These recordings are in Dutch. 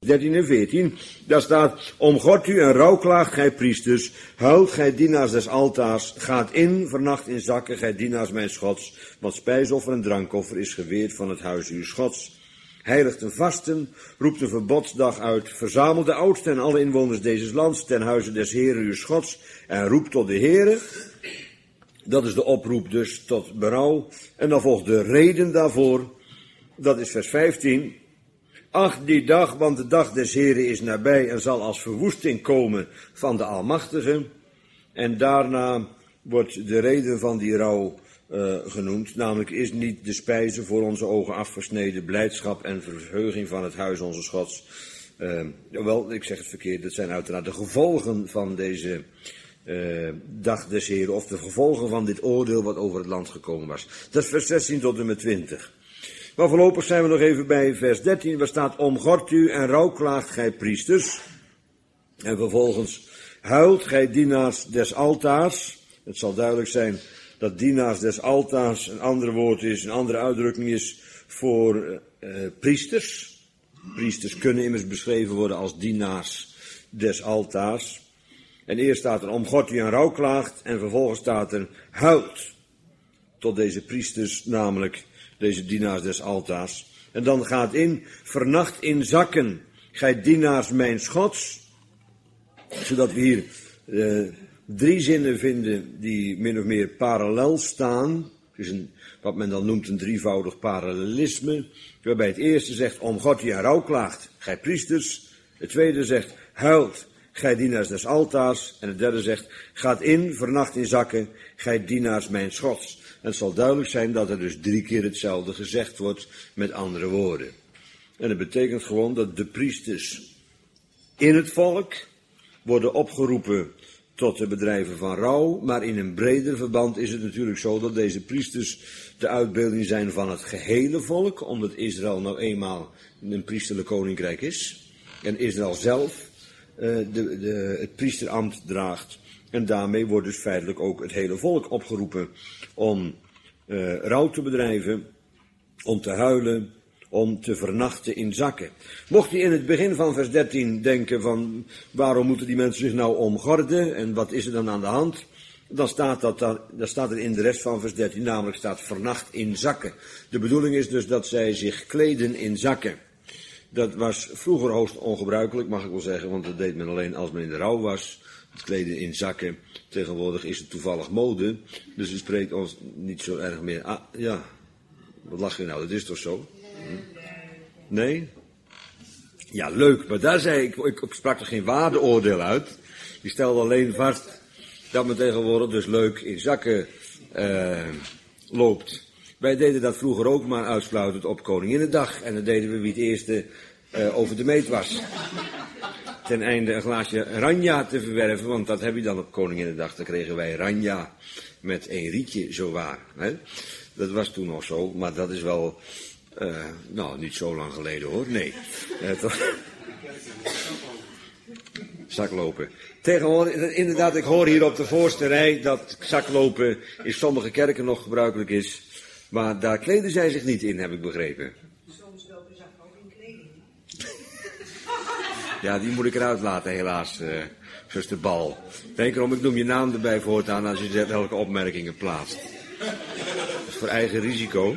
13 en 14, daar staat, omgord u en rouwklaagt gij priesters, huilt gij dienaars des altaars, gaat in, vernacht in zakken, gij dienaars mijns Gods, want spijsoffer en drankoffer is geweerd van het huis uws Gods. Heiligt een vasten, roept een verbodsdag uit, verzamelt de oudsten en alle inwoners deze lands ten huize des Heeren uws Gods en roept tot de Heere. Dat is de oproep dus tot berouw. En dan volgt de reden daarvoor, dat is vers 15. Acht die dag, want de dag des Heren is nabij en zal als verwoesting komen van de Almachtige. En daarna wordt de reden van die rouw genoemd, namelijk is niet de spijze voor onze ogen afgesneden, blijdschap en verheuging van het huis onze Gods. Wel, ik zeg het verkeerd, dat zijn uiteraard de gevolgen van deze dag des Heren, of de gevolgen van dit oordeel wat over het land gekomen was. Dat is vers 16 tot en met 20. Maar voorlopig zijn we nog even bij vers 13, waar staat, omgord u en rouwklaagt gij priesters. En vervolgens, huilt gij dienaars des altaars. Het zal duidelijk zijn dat dienaars des altaars een ander woord is, een andere uitdrukking is voor priesters. Priesters kunnen immers beschreven worden als dienaars des altaars. En eerst staat er, omgord u en rouwklaagt, en vervolgens staat er, huilt tot deze priesters, namelijk deze dienaars des altaars. En dan gaat in, vernacht in zakken, gij dienaars mijns Gods. Zodat we hier drie zinnen vinden die min of meer parallel staan. Het is wat men dan noemt een drievoudig parallelisme. Waarbij het eerste zegt, omgord u en rouwklaagt, gij priesters. Het tweede zegt, huilt, gij dienaars des altaars. En het derde zegt, gaat in, vernacht in zakken, gij dienaars mijns Gods. En het zal duidelijk zijn dat er dus 3 keer hetzelfde gezegd wordt met andere woorden. En dat betekent gewoon dat de priesters in het volk worden opgeroepen tot het bedrijven van rouw. Maar in een breder verband is het natuurlijk zo dat deze priesters de uitbeelding zijn van het gehele volk. Omdat Israël nou eenmaal een priesterlijk koninkrijk is. En Israël zelf het priesterambt draagt. En daarmee wordt dus feitelijk ook het hele volk opgeroepen om rouw te bedrijven, om te huilen, om te vernachten in zakken. Mocht je in het begin van vers 13 denken van waarom moeten die mensen zich nou omgorden en wat is er dan aan de hand? Dan staat er in de rest van vers 13 namelijk staat vernacht in zakken. De bedoeling is dus dat zij zich kleden in zakken. Dat was vroeger hoogst ongebruikelijk, mag ik wel zeggen, want dat deed men alleen als men in de rouw was. Het kleden in zakken. Tegenwoordig is het toevallig mode, dus het spreekt ons niet zo erg meer. Ah, ja, wat lach je nou, dat is toch zo? Nee? Ja, leuk, maar daar zei ik sprak er geen waardeoordeel uit. Die stelde alleen vast dat men tegenwoordig dus leuk in zakken loopt. Wij deden dat vroeger ook, maar uitsluitend op Koninginnedag. En dan deden we wie het eerste over de meet was. Ten einde een glaasje ranja te verwerven, want dat heb je dan op Koninginnedag. Dan kregen wij ranja met 1 rietje, zowaar. Hè? Dat was toen nog zo, maar dat is wel, niet zo lang geleden hoor, nee. Zaklopen. Tegenwoordig, inderdaad, ik hoor hier op de voorste rij dat zaklopen in sommige kerken nog gebruikelijk is. Maar daar kleden zij zich niet in, heb ik begrepen. Soms lopen zakken ook in kleding. Ja, die moet ik eruit laten, helaas, zuster Bal. Denk erom, ik noem je naam erbij voortaan als je welke opmerkingen plaatst. Dat is voor eigen risico.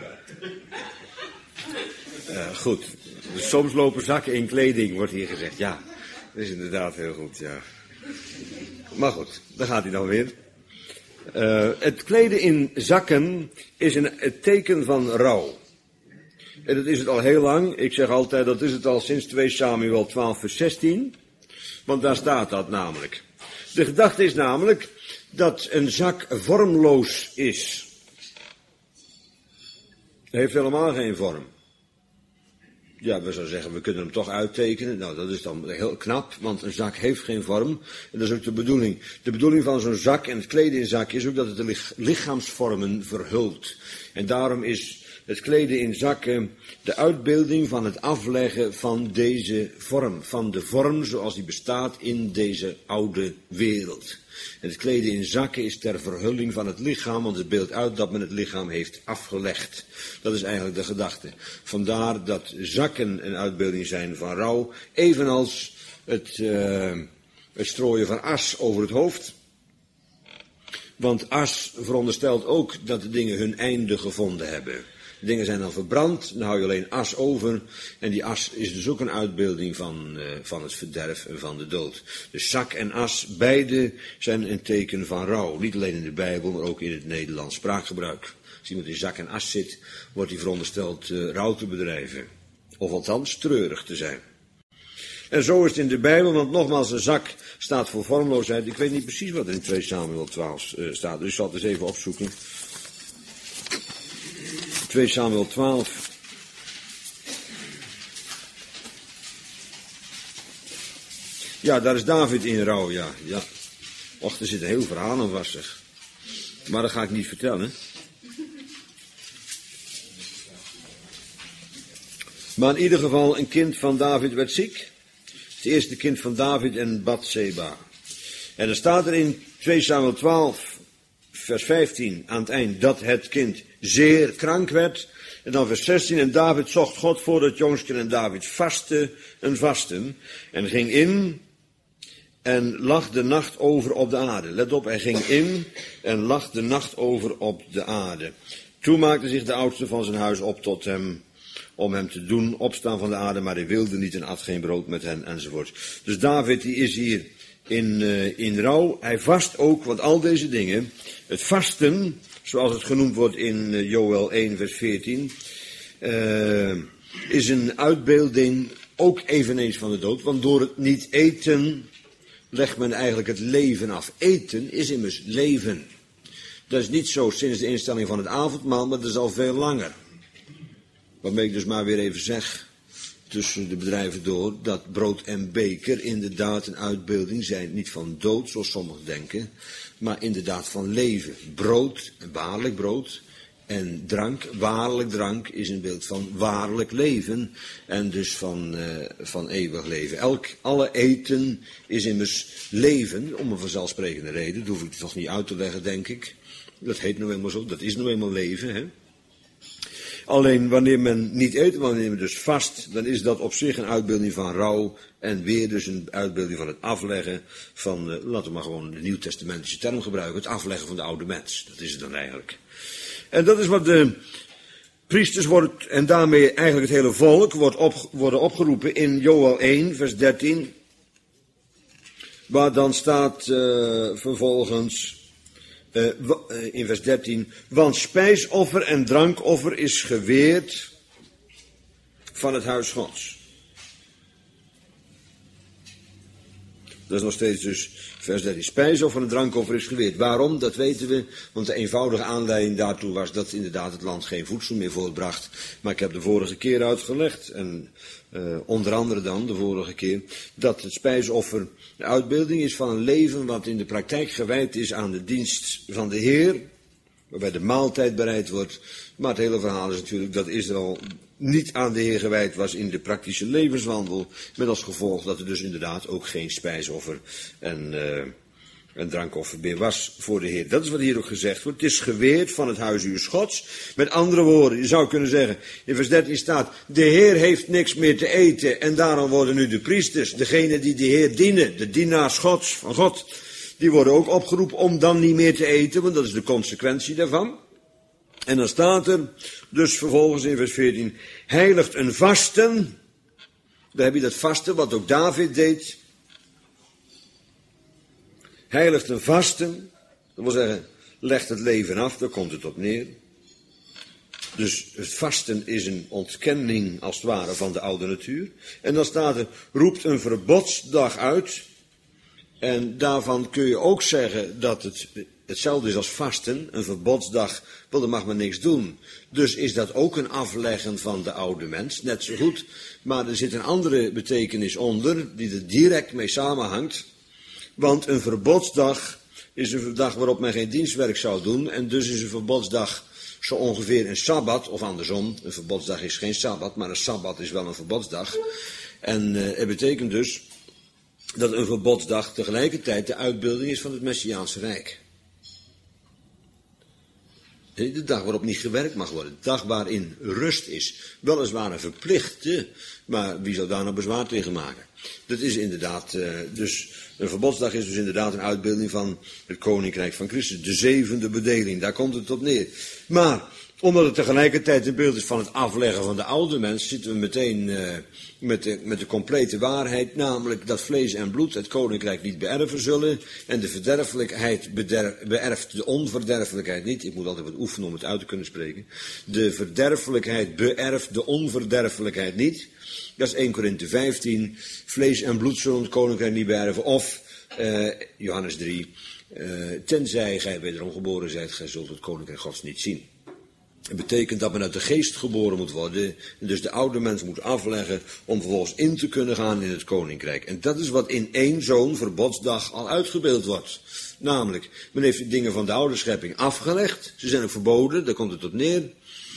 Goed, dus soms lopen zakken in kleding, wordt hier gezegd. Ja, dat is inderdaad heel goed, ja. Maar goed, daar gaat hij dan weer. Het kleden in zakken is het teken van rouw. En dat is het al heel lang. Ik zeg altijd, dat is het al sinds 2 Samuel 12 vers 16. Want daar staat dat namelijk. De gedachte is namelijk dat een zak vormloos is. Hij heeft helemaal geen vorm. Ja, we zouden zeggen, we kunnen hem toch uittekenen. Nou, dat is dan heel knap, want een zak heeft geen vorm. En dat is ook de bedoeling. De bedoeling van zo'n zak en het kleden in zak is ook dat het de lichaamsvormen verhult. En daarom is het kleden in zakken, de uitbeelding van het afleggen van deze vorm. Van de vorm zoals die bestaat in deze oude wereld. En het kleden in zakken is ter verhulling van het lichaam, want het beeldt uit dat men het lichaam heeft afgelegd. Dat is eigenlijk de gedachte. Vandaar dat zakken een uitbeelding zijn van rouw, evenals het strooien van as over het hoofd. Want as veronderstelt ook dat de dingen hun einde gevonden hebben. De dingen zijn dan verbrand, dan hou je alleen as over. En die as is dus ook een uitbeelding van het verderf en van de dood. Dus zak en as, beide zijn een teken van rouw. Niet alleen in de Bijbel, maar ook in het Nederlands spraakgebruik. Als iemand in zak en as zit, wordt hij verondersteld rouw te bedrijven. Of althans treurig te zijn. En zo is het in de Bijbel, want nogmaals, een zak staat voor vormloosheid. Ik weet niet precies wat er in 2 Samuel 12 staat, dus ik zal het eens even opzoeken. 2 Samuel 12. Ja, daar is David in rouw, ja. Och, er zit een heel verhaal aan vast, zeg. Maar dat ga ik niet vertellen. Maar in ieder geval, een kind van David werd ziek. Het eerste kind van David en Batseba. En dan staat er in 2 Samuel 12, vers 15, aan het eind, dat het kind zeer krank werd. En dan vers 16, en David zocht God voor het jongske en David vastte een vasten. En ging in en lag de nacht over op de aarde. Let op, hij ging in en lag de nacht over op de aarde. Toen maakte zich de oudste van zijn huis op tot hem, om hem te doen opstaan van de aarde, maar hij wilde niet en at geen brood met hen, enzovoort. Dus David die is hier in rouw. Hij vast ook, want al deze dingen, het vasten, zoals het genoemd wordt in Joël 1 vers 14, is een uitbeelding ook eveneens van de dood, want door het niet eten legt men eigenlijk het leven af. Eten is immers leven. Dat is niet zo sinds de instelling van het avondmaal, maar dat is al veel langer. Waarmee ik dus maar weer even zeg, tussen de bedrijven door, dat brood en beker inderdaad een uitbeelding zijn, niet van dood, zoals sommigen denken, maar inderdaad van leven. Brood, waarlijk brood, en drank, waarlijk drank, is een beeld van waarlijk leven, en dus van eeuwig leven. Alle eten is immers leven, om een vanzelfsprekende reden, dat hoef ik toch niet uit te leggen, denk ik. Dat heet nou eenmaal zo, dat is nou eenmaal leven, hè. Alleen wanneer men niet eet, wanneer men dus vast, dan is dat op zich een uitbeelding van rouw en weer dus een uitbeelding van het afleggen van, laten we maar gewoon de nieuwtestamentische term gebruiken, het afleggen van de oude mens. Dat is het dan eigenlijk. En dat is wat de priesters wordt, en daarmee eigenlijk het hele volk, worden opgeroepen in Joël 1, vers 13, waar dan staat vervolgens in vers 13, want spijsoffer en drankoffer is geweerd van het huis Gods. Dat is nog steeds dus vers 13. Spijsoffer en drankoffer is geweerd. Waarom? Dat weten we. Want de eenvoudige aanleiding daartoe was dat inderdaad het land geen voedsel meer voortbracht. Maar ik heb de vorige keer uitgelegd, en onder andere dan de vorige keer, dat het spijsoffer de uitbeelding is van een leven wat in de praktijk gewijd is aan de dienst van de Heer, waarbij de maaltijd bereid wordt. Maar het hele verhaal is natuurlijk dat Israël niet aan de Heer gewijd was in de praktische levenswandel, met als gevolg dat er dus inderdaad ook geen spijsoffer en drankoffer meer was voor de Heer. Dat is wat hier ook gezegd wordt. Het is geweerd van het huis Gods. Met andere woorden, je zou kunnen zeggen, in vers 13 staat, de Heer heeft niks meer te eten en daarom worden nu de priesters, degenen die de Heer dienen, de dienaars Gods, van God, die worden ook opgeroepen om dan niet meer te eten, want dat is de consequentie daarvan. En dan staat er dus vervolgens in vers 14, heiligt een vasten. Daar heb je dat vasten, wat ook David deed. Heiligt een vasten, dat wil zeggen, legt het leven af, daar komt het op neer. Dus het vasten is een ontkenning, als het ware, van de oude natuur. En dan staat er, roept een verbodsdag uit. En daarvan kun je ook zeggen dat het hetzelfde is als vasten, een verbodsdag, wel, dan mag men niks doen. Dus is dat ook een afleggen van de oude mens, net zo goed. Maar er zit een andere betekenis onder, die er direct mee samenhangt. Want een verbodsdag is een dag waarop men geen dienstwerk zou doen. En dus is een verbodsdag zo ongeveer een sabbat, of andersom, een verbodsdag is geen sabbat, maar een sabbat is wel een verbodsdag. En het betekent dus dat een verbodsdag tegelijkertijd de uitbeelding is van het Messiaanse Rijk. De dag waarop niet gewerkt mag worden. De dag waarin rust is. Weliswaar een verplichte, maar wie zou daar nou bezwaar tegen maken? Dat is inderdaad, dus een verbodsdag is dus inderdaad een uitbeelding van het Koninkrijk van Christus. De zevende bedeling, daar komt het op neer. Maar omdat het tegelijkertijd een beeld is van het afleggen van de oude mens, zitten we meteen met de complete waarheid, namelijk dat vlees en bloed het koninkrijk niet beërven zullen en de verderfelijkheid beërft de onverderfelijkheid niet. Ik moet altijd wat oefenen om het uit te kunnen spreken. De verderfelijkheid beërft de onverderfelijkheid niet. Dat is 1 Korinthe 15. Vlees en bloed zullen het koninkrijk niet beërven. Of Johannes 3. Tenzij gij wederom geboren zijt, gij zult het koninkrijk Gods niet zien. Het betekent dat men uit de geest geboren moet worden. En dus de oude mens moet afleggen om vervolgens in te kunnen gaan in het koninkrijk. En dat is wat in één zo'n verbodsdag al uitgebeeld wordt. Namelijk, men heeft de dingen van de oude schepping afgelegd. Ze zijn ook verboden, daar komt het op neer.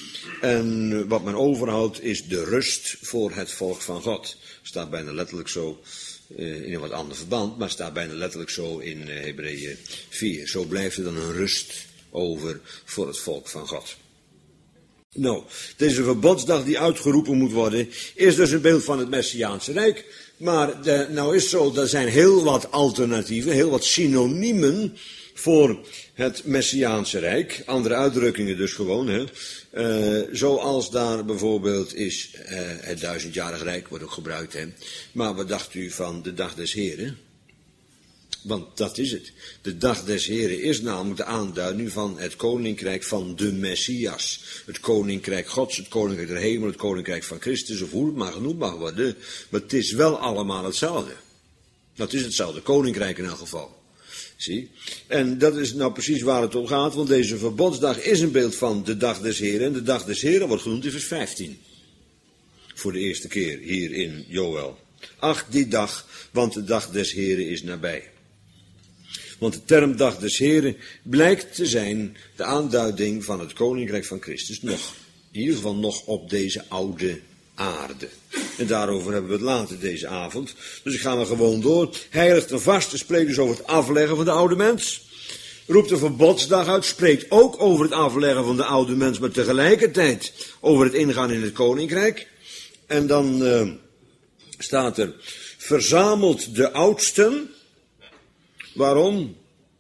En wat men overhoudt is de rust voor het volk van God. Staat bijna letterlijk zo in een wat ander verband, maar staat bijna letterlijk zo in Hebreeën 4. Zo blijft er dan een rust over voor het volk van God. Nou, deze verbodsdag die uitgeroepen moet worden, is dus een beeld van het Messiaanse Rijk. Maar nou is zo, er zijn heel wat alternatieven, heel wat synoniemen voor het Messiaanse Rijk. Andere uitdrukkingen dus gewoon, hè. Zoals daar bijvoorbeeld is het 1000-jarig Rijk, wordt ook gebruikt, hè. Maar wat dacht u van de dag des Heren? Want dat is het. De dag des Heren is namelijk de aanduiding van het koninkrijk van de Messias. Het koninkrijk Gods, het koninkrijk der hemel, het koninkrijk van Christus, of hoe het maar genoemd mag worden. Maar het is wel allemaal hetzelfde. Dat is hetzelfde koninkrijk in elk geval. Zie? En dat is nou precies waar het om gaat, want deze verbodsdag is een beeld van de dag des Heren. En de dag des Heren wordt genoemd in vers 15. Voor de eerste keer hier in Joël. Ach, die dag, want de dag des Heren is nabij. Want de term dag des Heren blijkt te zijn de aanduiding van het koninkrijk van Christus nog. In ieder geval nog op deze oude aarde. En daarover hebben we het later deze avond. Dus ik ga maar gewoon door. Heiligt en vast, spreekt dus over het afleggen van de oude mens. Roept de verbodsdag uit, spreekt ook over het afleggen van de oude mens, maar tegelijkertijd over het ingaan in het koninkrijk. En dan staat er, verzamelt de oudsten. Waarom?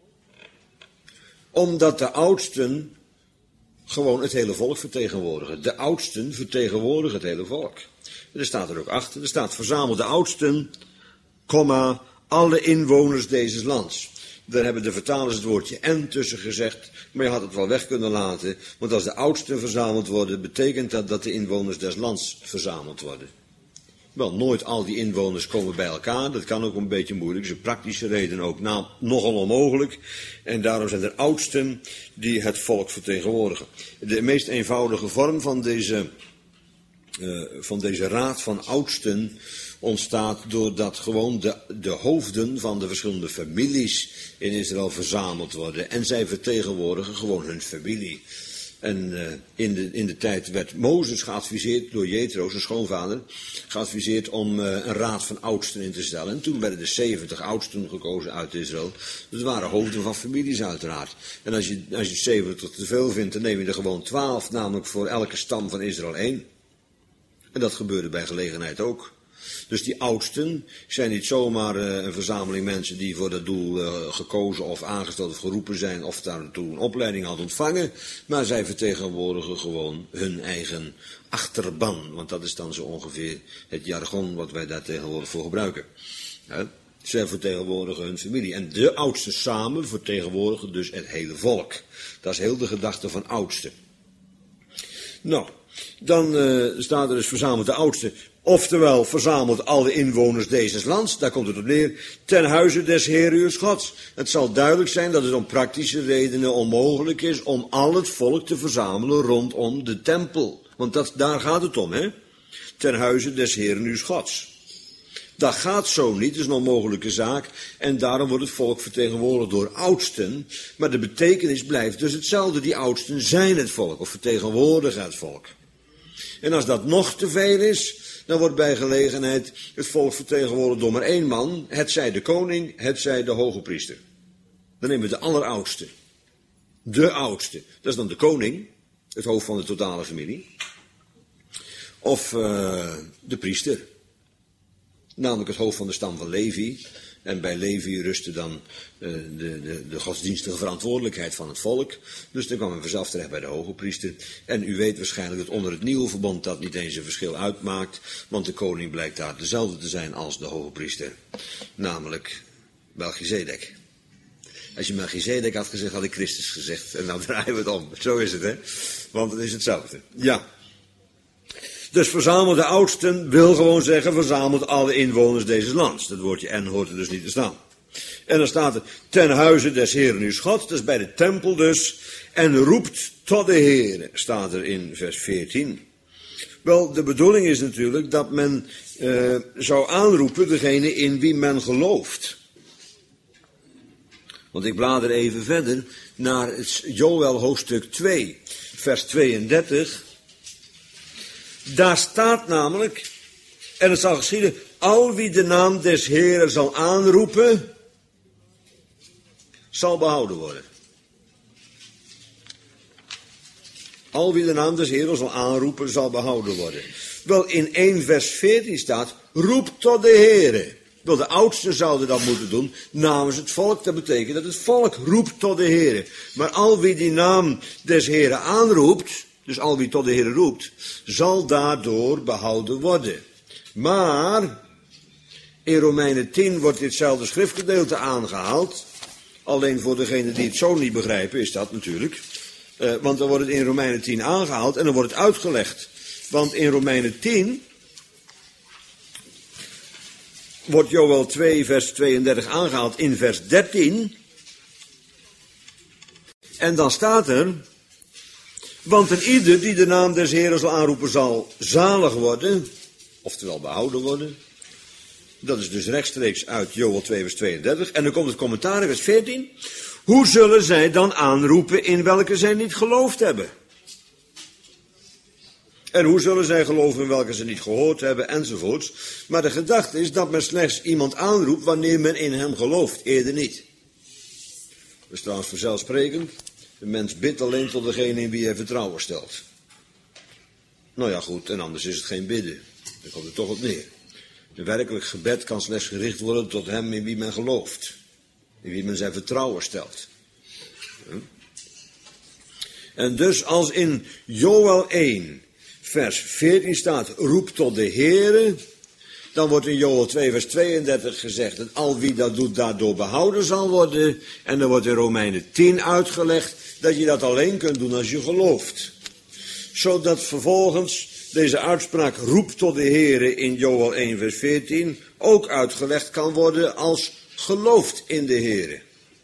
Omdat de oudsten gewoon het hele volk vertegenwoordigen. De oudsten vertegenwoordigen het hele volk. Er staat er ook achter, er staat verzamel de oudsten, alle inwoners deze lands. Daar hebben de vertalers het woordje en tussen gezegd, maar je had het wel weg kunnen laten. Want als de oudsten verzameld worden, betekent dat dat de inwoners des lands verzameld worden. Wel, nooit al die inwoners komen bij elkaar. Dat kan ook een beetje moeilijk. Dat is een praktische reden ook nogal onmogelijk. En daarom zijn er oudsten die het volk vertegenwoordigen. De meest eenvoudige vorm van deze raad van oudsten ontstaat doordat gewoon de hoofden van de verschillende families in Israël verzameld worden. En zij vertegenwoordigen gewoon hun familie. En in de tijd werd Mozes geadviseerd door Jethro, zijn schoonvader, geadviseerd om een raad van oudsten in te stellen. En toen werden de 70 oudsten gekozen uit Israël. Dat waren hoofden van families uiteraard. En als je 70 te veel vindt, dan neem je er gewoon 12, namelijk voor elke stam van Israël 1. En dat gebeurde bij gelegenheid ook. Dus die oudsten zijn niet zomaar een verzameling mensen die voor dat doel gekozen of aangesteld of geroepen zijn of daartoe een opleiding had ontvangen. Maar zij vertegenwoordigen gewoon hun eigen achterban. Want dat is dan zo ongeveer het jargon wat wij daar tegenwoordig voor gebruiken. Ja, zij vertegenwoordigen hun familie. En de oudsten samen vertegenwoordigen dus het hele volk. Dat is heel de gedachte van oudsten. Nou, dan staat er dus verzameld de oudsten. Oftewel, verzamelt alle inwoners deze lands, daar komt het op neer, ten huize des Heeren uws Gods. Het zal duidelijk zijn dat het om praktische redenen onmogelijk is om al het volk te verzamelen rondom de tempel. Want daar gaat het om, hè? Ten huize des Heeren uws Gods. Dat gaat zo niet, dat is een onmogelijke zaak. En daarom wordt het volk vertegenwoordigd door oudsten. Maar de betekenis blijft dus hetzelfde. Die oudsten zijn het volk, of vertegenwoordigen het volk. En als dat nog te veel is, dan wordt bij gelegenheid het volk vertegenwoordigd door maar één man. Hetzij de koning, hetzij de hoge priester. Dan nemen we de alleroudste. De oudste. Dat is dan de koning, het hoofd van de totale familie. Of de priester. Namelijk het hoofd van de stam van Levi. En bij Levi rustte dan de godsdienstige verantwoordelijkheid van het volk. Dus dan kwam men vanzelf terecht bij de hoge priester. En u weet waarschijnlijk dat onder het nieuwe verbond dat niet eens een verschil uitmaakt. Want de koning blijkt daar dezelfde te zijn als de hoge priester. Namelijk Melchizedek. Als je Melchizedek had gezegd, had ik Christus gezegd. En nou draaien we het om. Zo is het, hè. Want het is hetzelfde. Ja. Dus verzamelt de oudsten wil gewoon zeggen, verzamelt alle inwoners deze lands. Dat woordje en hoort er dus niet te staan. En dan staat er, ten huize des Heeren uw God, dat is bij de tempel dus. En roept tot de Heere, staat er in vers 14. Wel, de bedoeling is natuurlijk dat men zou aanroepen degene in wie men gelooft. Want ik blader even verder naar het Joël hoofdstuk 2, vers 32. Daar staat namelijk, en het zal geschieden, al wie de naam des Heeren zal aanroepen, zal behouden worden. Al wie de naam des Heeren zal aanroepen, zal behouden worden. Wel, in 1 vers 14 staat, roep tot de Heere. Wel, de oudsten zouden dat moeten doen namens het volk. Dat betekent dat het volk roept tot de Heere. Maar al wie die naam des Heeren aanroept, dus al wie tot de Heere roept, zal daardoor behouden worden. Maar in Romeinen 10 wordt ditzelfde schriftgedeelte aangehaald. Alleen voor degenen die het zo niet begrijpen is dat natuurlijk. Want dan wordt het in Romeinen 10 aangehaald en dan wordt het uitgelegd. Want in Romeinen 10 wordt Joël 2 vers 32 aangehaald in vers 13. En dan staat er, want een ieder die de naam des Heeren zal aanroepen zal zalig worden, oftewel behouden worden. Dat is dus rechtstreeks uit Joël 2 vers 32. En dan komt het commentaar in vers 14. Hoe zullen zij dan aanroepen in welke zij niet geloofd hebben? En hoe zullen zij geloven in welke ze niet gehoord hebben, enzovoorts. Maar de gedachte is dat men slechts iemand aanroept wanneer men in hem gelooft, eerder niet. Dat is trouwens vanzelfsprekend. De mens bidt alleen tot degene in wie hij vertrouwen stelt. Nou ja, goed, en anders is het geen bidden. Daar komt het toch op neer. Een werkelijk gebed kan slechts gericht worden tot hem in wie men gelooft. In wie men zijn vertrouwen stelt. En dus als in Joël 1 vers 14 staat, roep tot de Heere, dan wordt in Joël 2 vers 32 gezegd dat al wie dat doet daardoor behouden zal worden. En dan wordt in Romeinen 10 uitgelegd dat je dat alleen kunt doen als je gelooft. Zodat vervolgens deze uitspraak roep tot de Heere in Joël 1 vers 14 ook uitgelegd kan worden als gelooft in de Heere.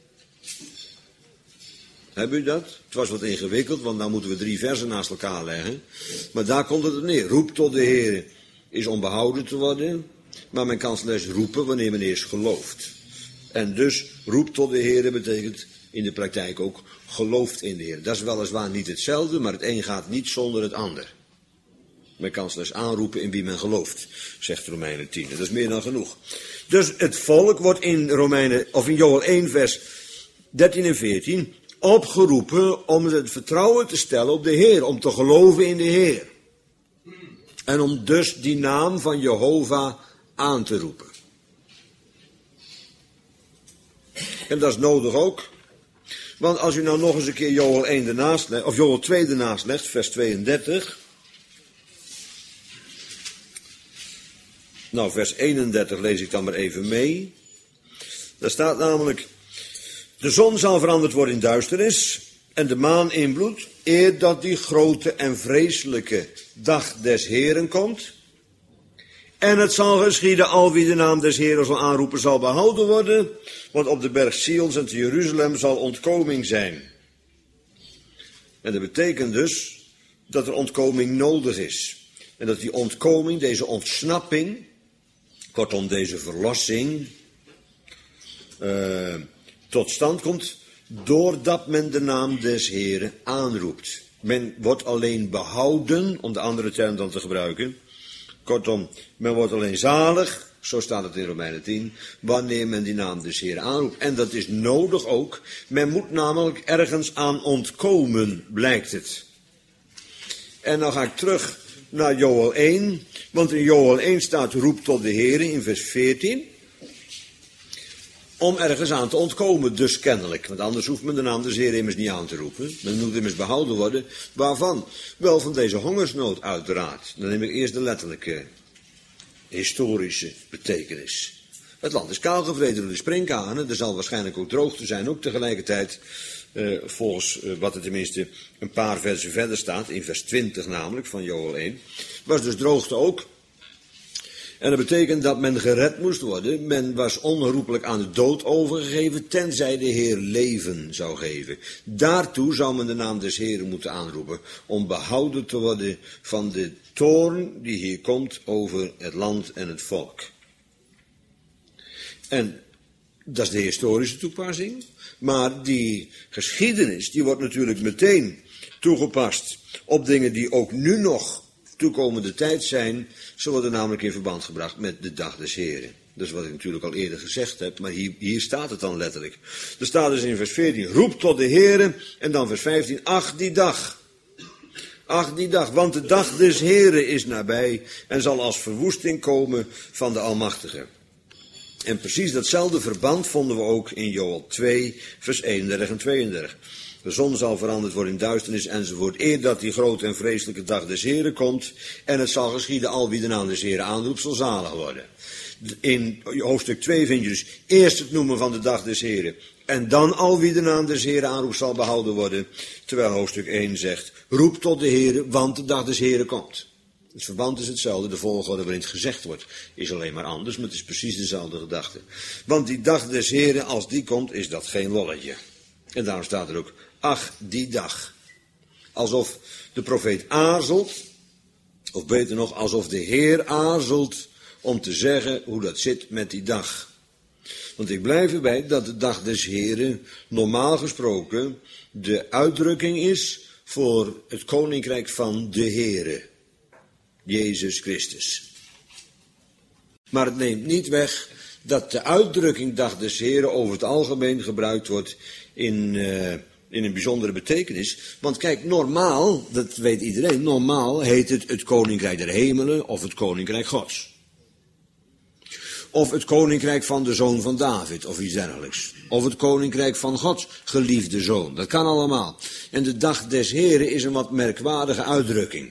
Hebben u dat? Het was wat ingewikkeld, want dan moeten we 3 versen naast elkaar leggen. Maar daar komt het op neer. Roep tot de Heere is om behouden te worden, maar men kan slechts roepen wanneer men eerst gelooft. En dus roep tot de Heere betekent in de praktijk ook gelooft in de Heere. Dat is weliswaar niet hetzelfde, maar het een gaat niet zonder het ander. Men kan slechts aanroepen in wie men gelooft, zegt Romeinen 10. Dat is meer dan genoeg. Dus het volk wordt in Joël 1 vers 13 en 14 opgeroepen om het vertrouwen te stellen op de Heer, om te geloven in de Heer. En om dus die naam van Jehovah aan te roepen. En dat is nodig ook. Want als u nou nog eens een keer Joël 1 ernaast legt, of Joël 2 ernaast legt, vers 32. Nou, vers 31 lees ik dan maar even mee. Daar staat namelijk, de zon zal veranderd worden in duisternis en de maan in bloed, eer dat die grote en vreselijke dag des Heeren komt. En het zal geschieden, al wie de naam des Heeren zal aanroepen, zal behouden worden, want op de berg Sion en te Jeruzalem zal ontkoming zijn. En dat betekent dus dat er ontkoming nodig is. En dat die ontkoming, deze ontsnapping, Kortom, deze verlossing tot stand komt doordat men de naam des Heren aanroept. Men wordt alleen behouden, om de andere term dan te gebruiken. Kortom, men wordt alleen zalig, zo staat het in Romeinen 10, wanneer men die naam des Heren aanroept. En dat is nodig ook. Men moet namelijk ergens aan ontkomen, blijkt het. En dan ga ik terug naar Joël 1, want in Joël 1 staat roep tot de Heren in vers 14. Om ergens aan te ontkomen, dus kennelijk. Want anders hoeft men de naam des Heren immers niet aan te roepen. Men moet immers behouden worden. Waarvan? Wel van deze hongersnood uiteraard. Dan neem ik eerst de letterlijke historische betekenis. Het land is kaalgevreten door de sprinkhanen. Er zal waarschijnlijk ook droogte zijn, ook tegelijkertijd. Volgens wat er tenminste een paar versen verder staat. In vers 20 namelijk, van Joël 1. Was dus droogte ook. En dat betekent dat men gered moest worden. Men was onherroepelijk aan de dood overgegeven, tenzij de Heer leven zou geven. Daartoe zou men de naam des Heeren moeten aanroepen, om behouden te worden van de toorn die hier komt over het land en het volk. En dat is de historische toepassing. Maar die geschiedenis, die wordt natuurlijk meteen toegepast op dingen die ook nu nog toekomende tijd zijn. Ze worden namelijk in verband gebracht met de dag des Heren. Dat is wat ik natuurlijk al eerder gezegd heb, maar hier staat het dan letterlijk. Er staat dus in vers 14, roep tot de Heren, en dan vers 15, ach die dag. Ach die dag, want de dag des Heren is nabij en zal als verwoesting komen van de Almachtige. En precies datzelfde verband vonden we ook in Joël 2, vers 31 en 32. De zon zal veranderd worden in duisternis enzovoort, eer dat die grote en vreselijke dag des Heren komt. En het zal geschieden, al wie de naam des Heren aanroept, zal zalig worden. In hoofdstuk 2 vind je dus eerst het noemen van de dag des Heren. En dan al wie de naam des Heren aanroept, zal behouden worden. Terwijl hoofdstuk 1 zegt, roep tot de Heren, want de dag des Heren komt. Het verband is hetzelfde, de volgorde waarin het gezegd wordt is alleen maar anders, maar het is precies dezelfde gedachte. Want die dag des Heren, als die komt, is dat geen lolletje. En daarom staat er ook, ach die dag. Alsof de profeet aarzelt, of beter nog, alsof de Heer aarzelt om te zeggen hoe dat zit met die dag. Want ik blijf erbij dat de dag des Heren normaal gesproken de uitdrukking is voor het koninkrijk van de Heere, Jezus Christus. Maar het neemt niet weg dat de uitdrukking dag des Heren over het algemeen gebruikt wordt in een bijzondere betekenis. Want kijk, normaal, dat weet iedereen, normaal heet het koninkrijk der hemelen of het koninkrijk Gods. Of het koninkrijk van de zoon van David of iets dergelijks. Of het koninkrijk van Gods geliefde zoon. Dat kan allemaal. En de dag des Heren is een wat merkwaardige uitdrukking.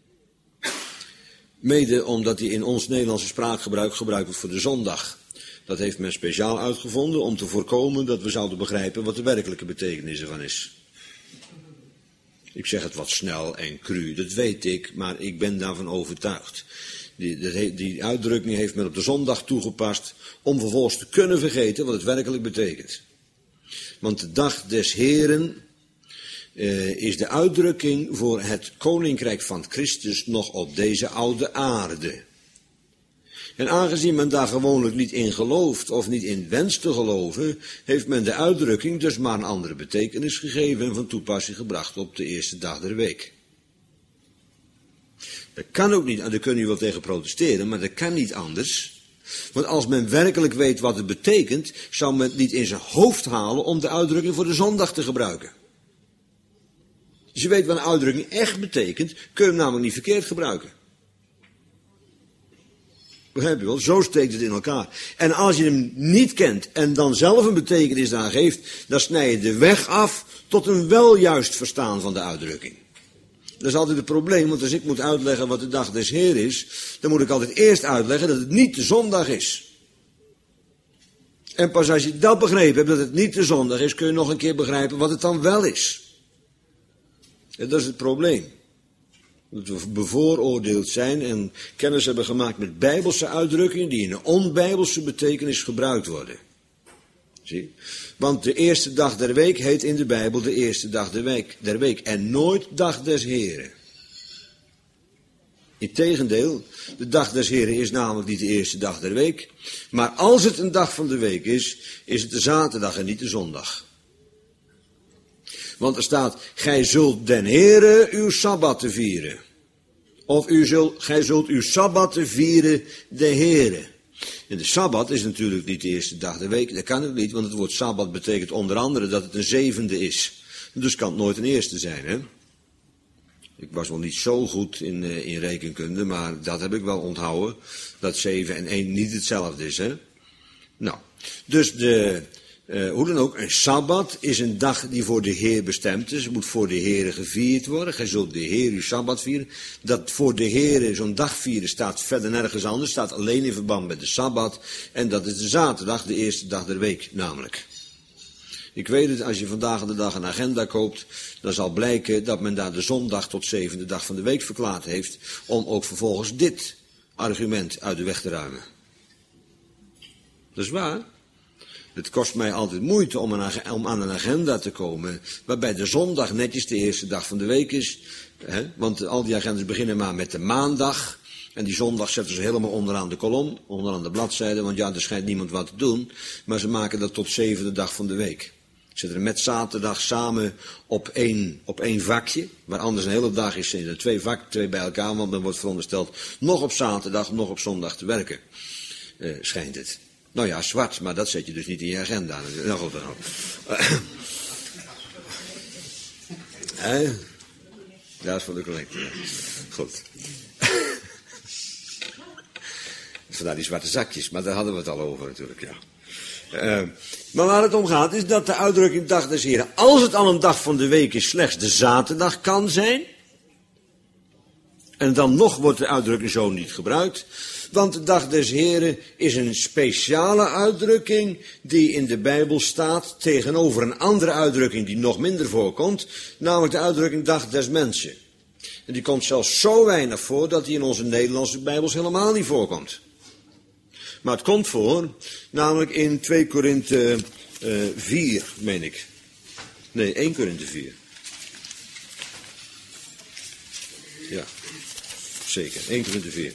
Mede omdat die in ons Nederlandse spraakgebruik gebruikt wordt voor de zondag. Dat heeft men speciaal uitgevonden om te voorkomen dat we zouden begrijpen wat de werkelijke betekenis ervan is. Ik zeg het wat snel en cru, dat weet ik, maar ik ben daarvan overtuigd. Die uitdrukking heeft men op de zondag toegepast om vervolgens te kunnen vergeten wat het werkelijk betekent. Want de dag des Heren is de uitdrukking voor het koninkrijk van Christus nog op deze oude aarde. En aangezien men daar gewoonlijk niet in gelooft of niet in wenst te geloven, heeft men de uitdrukking dus maar een andere betekenis gegeven en van toepassing gebracht op de eerste dag der week. Dat kan ook niet, en daar kun je wel tegen protesteren, maar dat kan niet anders. Want als men werkelijk weet wat het betekent, zou men het niet in zijn hoofd halen om de uitdrukking voor de zondag te gebruiken. Als je weet wat een uitdrukking echt betekent, kun je hem namelijk niet verkeerd gebruiken. Begrijp je wel? Zo steekt het in elkaar. En als je hem niet kent en dan zelf een betekenis aan geeft, dan snij je de weg af tot een wel juist verstaan van de uitdrukking. Dat is altijd het probleem, want als ik moet uitleggen wat de dag des Heer is, dan moet ik altijd eerst uitleggen dat het niet de zondag is. En pas als je dat begrepen hebt, dat het niet de zondag is, kun je nog een keer begrijpen wat het dan wel is. En dat is het probleem. Dat we bevooroordeeld zijn en kennis hebben gemaakt met bijbelse uitdrukkingen die in een onbijbelse betekenis gebruikt worden. Zie? Want de eerste dag der week heet in de Bijbel de eerste dag der week en nooit dag des Heren. Integendeel, de dag des Heren is namelijk niet de eerste dag der week. Maar als het een dag van de week is, is het de zaterdag en niet de zondag. Want er staat, gij zult den Heren uw sabbatten vieren. Of gij zult uw sabbatten vieren de Heren. En de sabbat is natuurlijk niet de eerste dag der week. Dat kan ook niet, want het woord sabbat betekent onder andere dat het een zevende is. Dus kan het nooit een eerste zijn, hè. Ik was wel niet zo goed in rekenkunde, maar dat heb ik wel onthouden. Dat 7 en 1 niet hetzelfde is, hè. Nou, dus hoe dan ook, een sabbat is een dag die voor de Heer bestemd is. Het moet voor de Heer gevierd worden. Gij zult de Heer uw sabbat vieren. Dat voor de Heer zo'n dag vieren staat verder nergens anders. Staat alleen in verband met de sabbat. En dat is de zaterdag, de eerste dag der week namelijk. Ik weet het, als je vandaag de dag een agenda koopt, dan zal blijken dat men daar de zondag tot 7e dag van de week verklaard heeft, om ook vervolgens dit argument uit de weg te ruimen. Dat is waar. Het kost mij altijd moeite om aan een agenda te komen, waarbij de zondag netjes de eerste dag van de week is. Hè? Want al die agendas beginnen maar met de maandag. En die zondag zetten ze helemaal onderaan de kolom, onderaan de bladzijde, want ja, er schijnt niemand wat te doen. Maar ze maken dat tot 7e dag van de week. Ze zetten er met zaterdag samen op één vakje, waar anders een hele dag is, zijn er twee bij elkaar, want dan wordt verondersteld nog op zaterdag, nog op zondag te werken. Schijnt het. Nou ja, zwart, maar dat zet je dus niet in je agenda. Nou goed, dan. Dat is voor de collecte. Goed. Vandaar die zwarte zakjes, maar daar hadden we het al over natuurlijk, ja. Maar waar het om gaat is dat de uitdrukking dag des Heren, als het al een dag van de week is, slechts de zaterdag kan zijn. En dan nog wordt de uitdrukking zo niet gebruikt. Want de dag des Heren is een speciale uitdrukking die in de Bijbel staat tegenover een andere uitdrukking die nog minder voorkomt, namelijk de uitdrukking dag des mensen. En die komt zelfs zo weinig voor dat die in onze Nederlandse Bijbels helemaal niet voorkomt. Maar het komt voor, namelijk in 2 Korinthe 4, meen ik. Nee, 1 Korinthe 4. Ja, zeker, 1 Korinthe 4.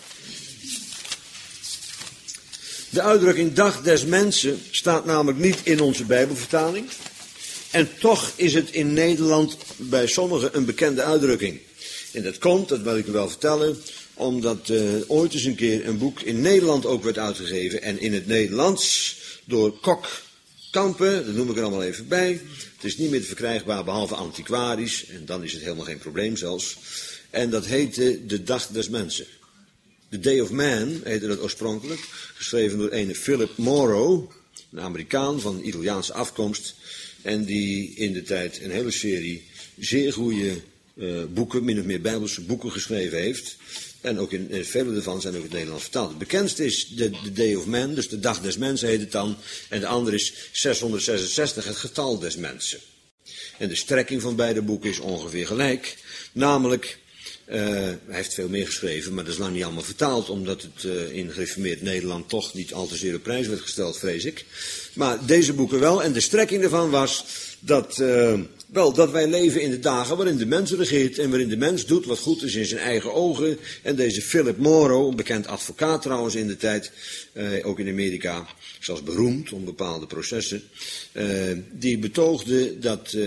De uitdrukking dag des mensen staat namelijk niet in onze Bijbelvertaling. En toch is het in Nederland bij sommigen een bekende uitdrukking. En dat komt, dat wil ik u wel vertellen, omdat ooit eens een keer een boek in Nederland ook werd uitgegeven. En in het Nederlands door Kok Kampen, dat noem ik er allemaal even bij. Het is niet meer verkrijgbaar behalve antiquarisch. En dan is het helemaal geen probleem zelfs. En dat heette De Dag des Mensen. The Day of Man heette dat oorspronkelijk. Geschreven door ene Philip Morrow, een Amerikaan van Italiaanse afkomst. En die in de tijd een hele serie zeer goede boeken, min of meer Bijbelse boeken geschreven heeft. En ook in vele daarvan zijn ook in het Nederlands vertaald. Het bekendste is de Day of Man, dus de dag des mensen heet het dan. En de andere is 666, het getal des mensen. En de strekking van beide boeken is ongeveer gelijk. Namelijk, hij heeft veel meer geschreven, maar dat is lang niet allemaal vertaald, omdat het in gereformeerd Nederland toch niet al te zeer op prijs werd gesteld, vrees ik. Maar deze boeken wel, en de strekking daarvan was dat wij leven in de dagen waarin de mens regeert en waarin de mens doet wat goed is in zijn eigen ogen. En deze Philip Morrow, een bekend advocaat trouwens in de tijd, ook in Amerika, zelfs beroemd om bepaalde processen, die betoogde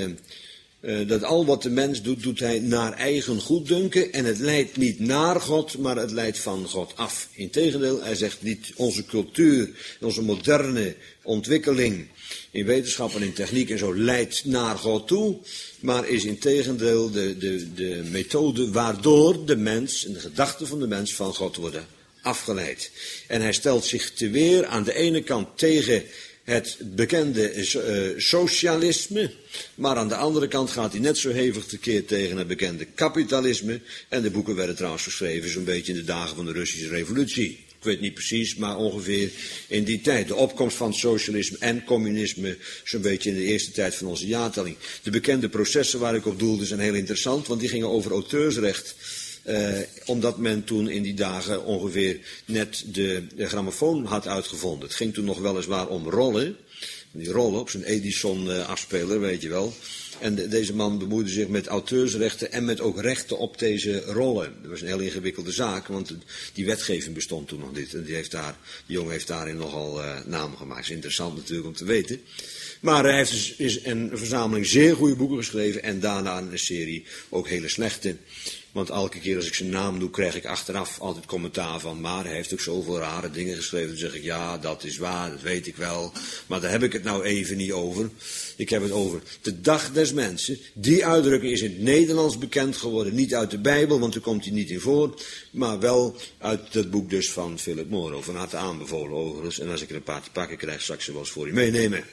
dat al wat de mens doet, doet hij naar eigen goeddunken. En het leidt niet naar God, maar het leidt van God af. Integendeel, hij zegt niet onze cultuur, onze moderne ontwikkeling in wetenschap en in techniek en zo leidt naar God toe. Maar is integendeel de methode waardoor de mens en de gedachten van de mens van God worden afgeleid. En hij stelt zich te weer aan de ene kant tegen het bekende socialisme, maar aan de andere kant gaat hij net zo hevig tekeer tegen het bekende kapitalisme. En de boeken werden trouwens geschreven zo'n beetje in de dagen van de Russische revolutie. Ik weet niet precies, maar ongeveer in die tijd. De opkomst van socialisme en communisme zo'n beetje in de eerste tijd van onze jaartelling. De bekende processen waar ik op doelde zijn heel interessant, want die gingen over auteursrecht. Omdat men toen in die dagen ongeveer net de grammofoon had uitgevonden. Het ging toen nog weliswaar om rollen, Die rollen op zijn Edison afspeler, weet je wel. En deze man bemoeide zich met auteursrechten en met ook rechten op deze rollen. Dat was een heel ingewikkelde zaak, want die wetgeving bestond toen nog niet. En die jongen heeft daarin nogal naam gemaakt. Dat is interessant natuurlijk om te weten. Maar hij heeft dus een verzameling zeer goede boeken geschreven en daarna een serie ook hele slechte. Want elke keer als ik zijn naam doe, krijg ik achteraf altijd commentaar van, maar hij heeft ook zoveel rare dingen geschreven. Dan zeg ik, ja, dat is waar, dat weet ik wel. Maar daar heb ik het nou even niet over. Ik heb het over de dag des mensen. Die uitdrukking is in het Nederlands bekend geworden. Niet uit de Bijbel, want daar komt hij niet in voor. Maar wel uit het boek dus van Philip Morrow. Van harte aanbevolen overigens. En als ik er een paar te pakken krijg, zal ik ze wel eens voor u meenemen.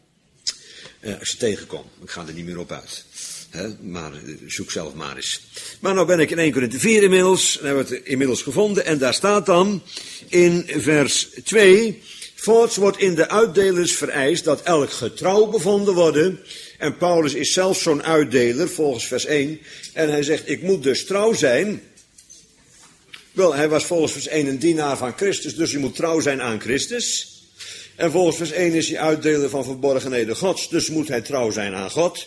Als je tegenkomt. Ik ga er niet meer op uit. Maar zoek zelf maar eens. Maar nou ben ik in 1 Korinthe 4 inmiddels. En hebben we het inmiddels gevonden. En daar staat dan in vers 2. Voorts wordt in de uitdelers vereist dat elk getrouw bevonden worden. En Paulus is zelf zo'n uitdeler volgens vers 1. En hij zegt, ik moet dus trouw zijn. Wel, hij was volgens vers 1 een dienaar van Christus. Dus je moet trouw zijn aan Christus. En volgens vers 1 is hij uitdeler van verborgenheden Gods. Dus moet hij trouw zijn aan God.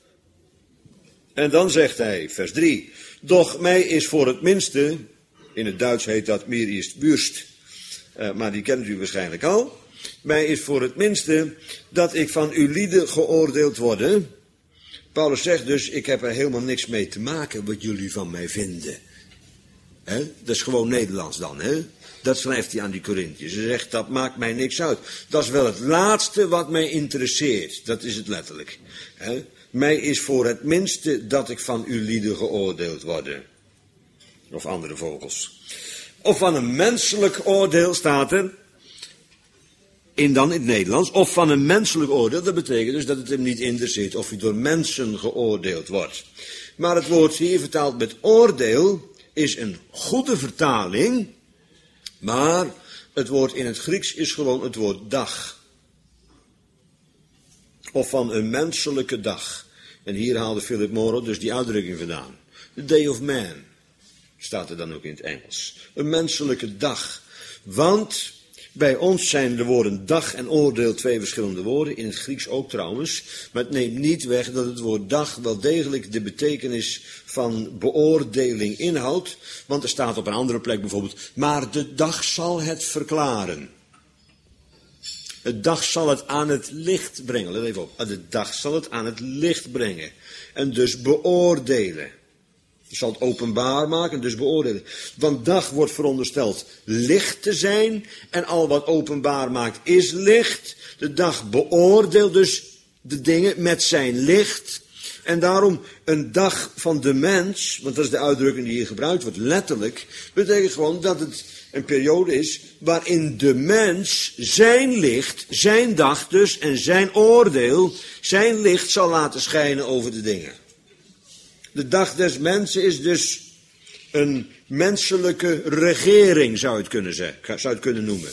En dan zegt hij, vers 3. Doch mij is voor het minste, in het Duits heet dat mir ist Wurst. Maar die kent u waarschijnlijk al. Mij is voor het minste dat ik van uw lieden geoordeeld worde. Paulus zegt dus, ik heb er helemaal niks mee te maken wat jullie van mij vinden. Dat is gewoon Nederlands dan, hè? Dat schrijft hij aan die Korinthiërs. Hij zegt, dat maakt mij niks uit. Dat is wel het laatste wat mij interesseert. Dat is het letterlijk. Mij is voor het minste dat ik van uw lieden geoordeeld worde. Of andere vogels. Of van een menselijk oordeel staat er. Dan in het Nederlands. Of van een menselijk oordeel. Dat betekent dus dat het hem niet interesseert of hij door mensen geoordeeld wordt. Maar het woord hier vertaald met oordeel is een goede vertaling. Maar het woord in het Grieks is gewoon het woord dag. Of van een menselijke dag. En hier haalde Philip Morrow dus die uitdrukking vandaan. The day of man. Staat er dan ook in het Engels. Een menselijke dag. Want bij ons zijn de woorden dag en oordeel 2 verschillende woorden. In het Grieks ook trouwens. Maar het neemt niet weg dat het woord dag wel degelijk de betekenis van beoordeling inhoudt. Want er staat op een andere plek bijvoorbeeld. Maar de dag zal het verklaren. De dag zal het aan het licht brengen. Let even op. De dag zal het aan het licht brengen. En dus beoordelen. Je zal het openbaar maken, dus beoordelen. Want dag wordt verondersteld licht te zijn. En al wat openbaar maakt is licht. De dag beoordeelt dus de dingen met zijn licht. En daarom een dag van de mens, want dat is de uitdrukking die hier gebruikt wordt, letterlijk, betekent gewoon dat het een periode is waarin de mens zijn licht, zijn dag dus en zijn oordeel, zijn licht zal laten schijnen over de dingen. De dag des mensen is dus een menselijke regering, zou je het kunnen noemen.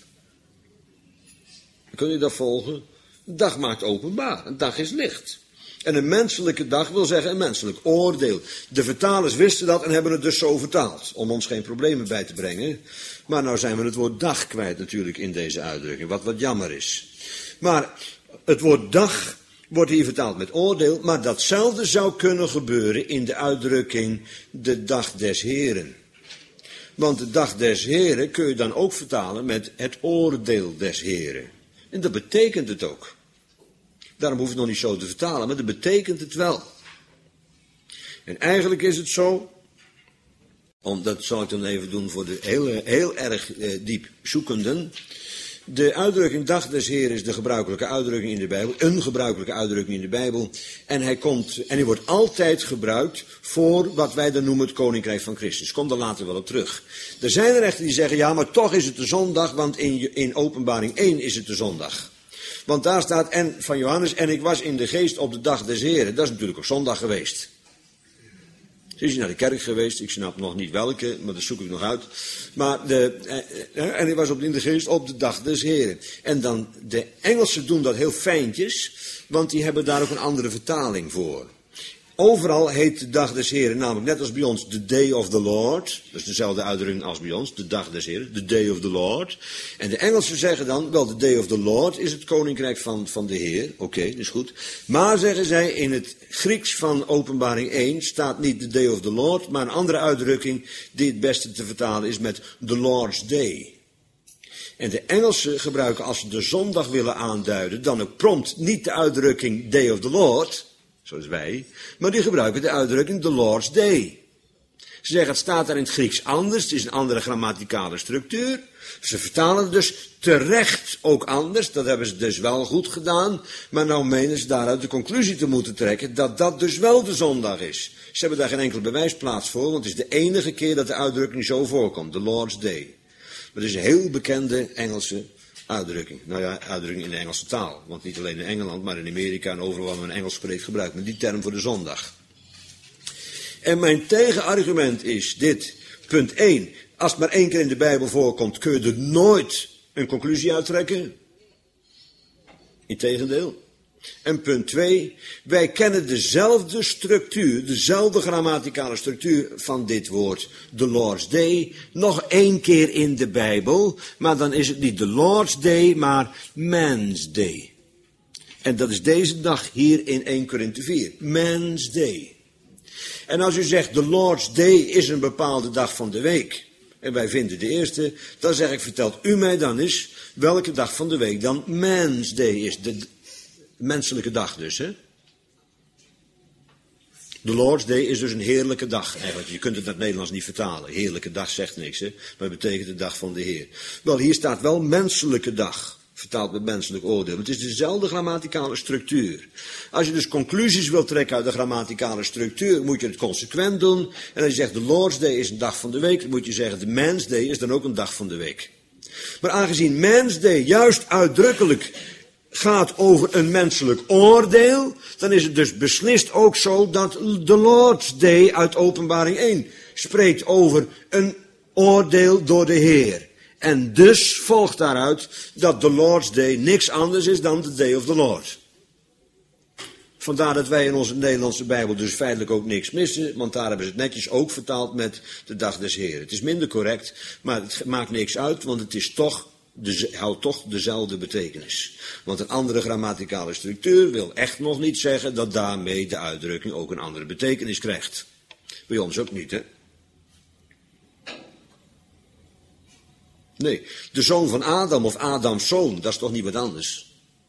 Kun je dat volgen? De dag maakt openbaar, een dag is licht. En een menselijke dag wil zeggen een menselijk oordeel. De vertalers wisten dat en hebben het dus zo vertaald. Om ons geen problemen bij te brengen. Maar nou zijn we het woord dag kwijt natuurlijk in deze uitdrukking. Wat jammer is. Maar het woord dag wordt hier vertaald met oordeel. Maar datzelfde zou kunnen gebeuren in de uitdrukking de dag des Heren. Want de dag des Heren kun je dan ook vertalen met het oordeel des Heren. En dat betekent het ook. Daarom hoef je het nog niet zo te vertalen, maar dat betekent het wel. En eigenlijk is het zo, dat zal ik dan even doen voor de heel erg diep zoekenden. De uitdrukking dag des Heeren is de gebruikelijke uitdrukking in de Bijbel, een gebruikelijke uitdrukking in de Bijbel. En hij wordt altijd gebruikt voor wat wij dan noemen het Koninkrijk van Christus. Kom daar later wel op terug. Er zijn er echter die zeggen, ja, maar toch is het de zondag, want in Openbaring 1 is het de zondag. Want daar staat en van Johannes, en ik was in de geest op de dag des Heren. Dat is natuurlijk op zondag geweest. Is hij naar de kerk geweest? Ik snap nog niet welke, maar dat zoek ik nog uit. Maar en ik was in de geest op de dag des Heren. En dan, de Engelsen doen dat heel fijntjes, want die hebben daar ook een andere vertaling voor. Overal heet de dag des Heren, namelijk net als bij ons, the day of the Lord. Dat is dezelfde uitdrukking als bij ons, de dag des Heren, the day of the Lord. En de Engelsen zeggen dan, wel, the day of the Lord is het koninkrijk van de Heer. Oké, dat is goed. Maar, zeggen zij, in het Grieks van Openbaring 1 staat niet the day of the Lord, maar een andere uitdrukking die het beste te vertalen is met the Lord's day. En de Engelsen gebruiken, als ze de zondag willen aanduiden, dan ook prompt niet de uitdrukking day of the Lord, zoals wij, maar die gebruiken de uitdrukking the Lord's day. Ze zeggen, het staat daar in het Grieks anders, het is een andere grammaticale structuur. Ze vertalen het dus terecht ook anders, dat hebben ze dus wel goed gedaan, maar nou menen ze daaruit de conclusie te moeten trekken dat dat dus wel de zondag is. Ze hebben daar geen enkele bewijsplaats voor, want het is de enige keer dat de uitdrukking zo voorkomt, the Lord's day. Maar het is een heel bekende Engelse uitdrukking. Nou ja, uitdrukking in de Engelse taal. Want niet alleen in Engeland, maar in Amerika en overal waar men Engels spreekt gebruikt men die term voor de zondag. En mijn tegenargument is dit. Punt 1. Als het maar 1 keer in de Bijbel voorkomt, kun je er nooit een conclusie uittrekken. Integendeel. En punt 2, wij kennen dezelfde structuur, dezelfde grammaticale structuur van dit woord, the Lord's Day, nog 1 keer in de Bijbel, maar dan is het niet the Lord's Day, maar Man's Day. En dat is deze dag hier in 1 Korinthe 4, Man's Day. En als u zegt, the Lord's Day is een bepaalde dag van de week, en wij vinden de eerste, dan zeg ik, vertelt u mij dan eens welke dag van de week dan Man's Day is, de menselijke dag dus, hè. De Lord's Day is dus een heerlijke dag, eigenlijk. Je kunt het naar het Nederlands niet vertalen. Heerlijke dag zegt niks, hè. Maar het betekent de dag van de Heer. Wel, hier staat wel menselijke dag. Vertaald met menselijk oordeel. Het is dezelfde grammaticale structuur. Als je dus conclusies wilt trekken uit de grammaticale structuur, moet je het consequent doen. En als je zegt, de Lord's Day is een dag van de week, dan moet je zeggen, de Man's Day is dan ook een dag van de week. Maar aangezien Man's Day juist uitdrukkelijk gaat over een menselijk oordeel, dan is het dus beslist ook zo dat de Lord's Day uit Openbaring 1 spreekt over een oordeel door de Heer. En dus volgt daaruit dat de Lord's Day niks anders is dan de Day of the Lord. Vandaar dat wij in onze Nederlandse Bijbel dus feitelijk ook niks missen, want daar hebben ze het netjes ook vertaald met de dag des Heeren. Het is minder correct, maar het maakt niks uit, want het is toch houdt toch dezelfde betekenis. Want een andere grammaticale structuur wil echt nog niet zeggen dat daarmee de uitdrukking ook een andere betekenis krijgt. Bij ons ook niet, hè? Nee, de zoon van Adam of Adams zoon, dat is toch niet wat anders?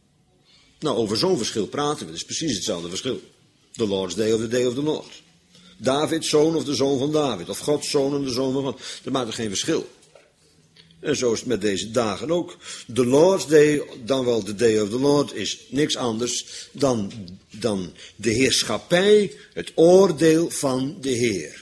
Nou, over zo'n verschil praten we, dat is precies hetzelfde verschil. The Lord's Day of the Day of the Lord. Davids zoon of de zoon van David, of Gods zoon en de zoon van God, dat maakt er geen verschil. En zo is het met deze dagen ook. De Lord's Day, dan wel de Day of the Lord, is niks anders dan de heerschappij, het oordeel van de Heer.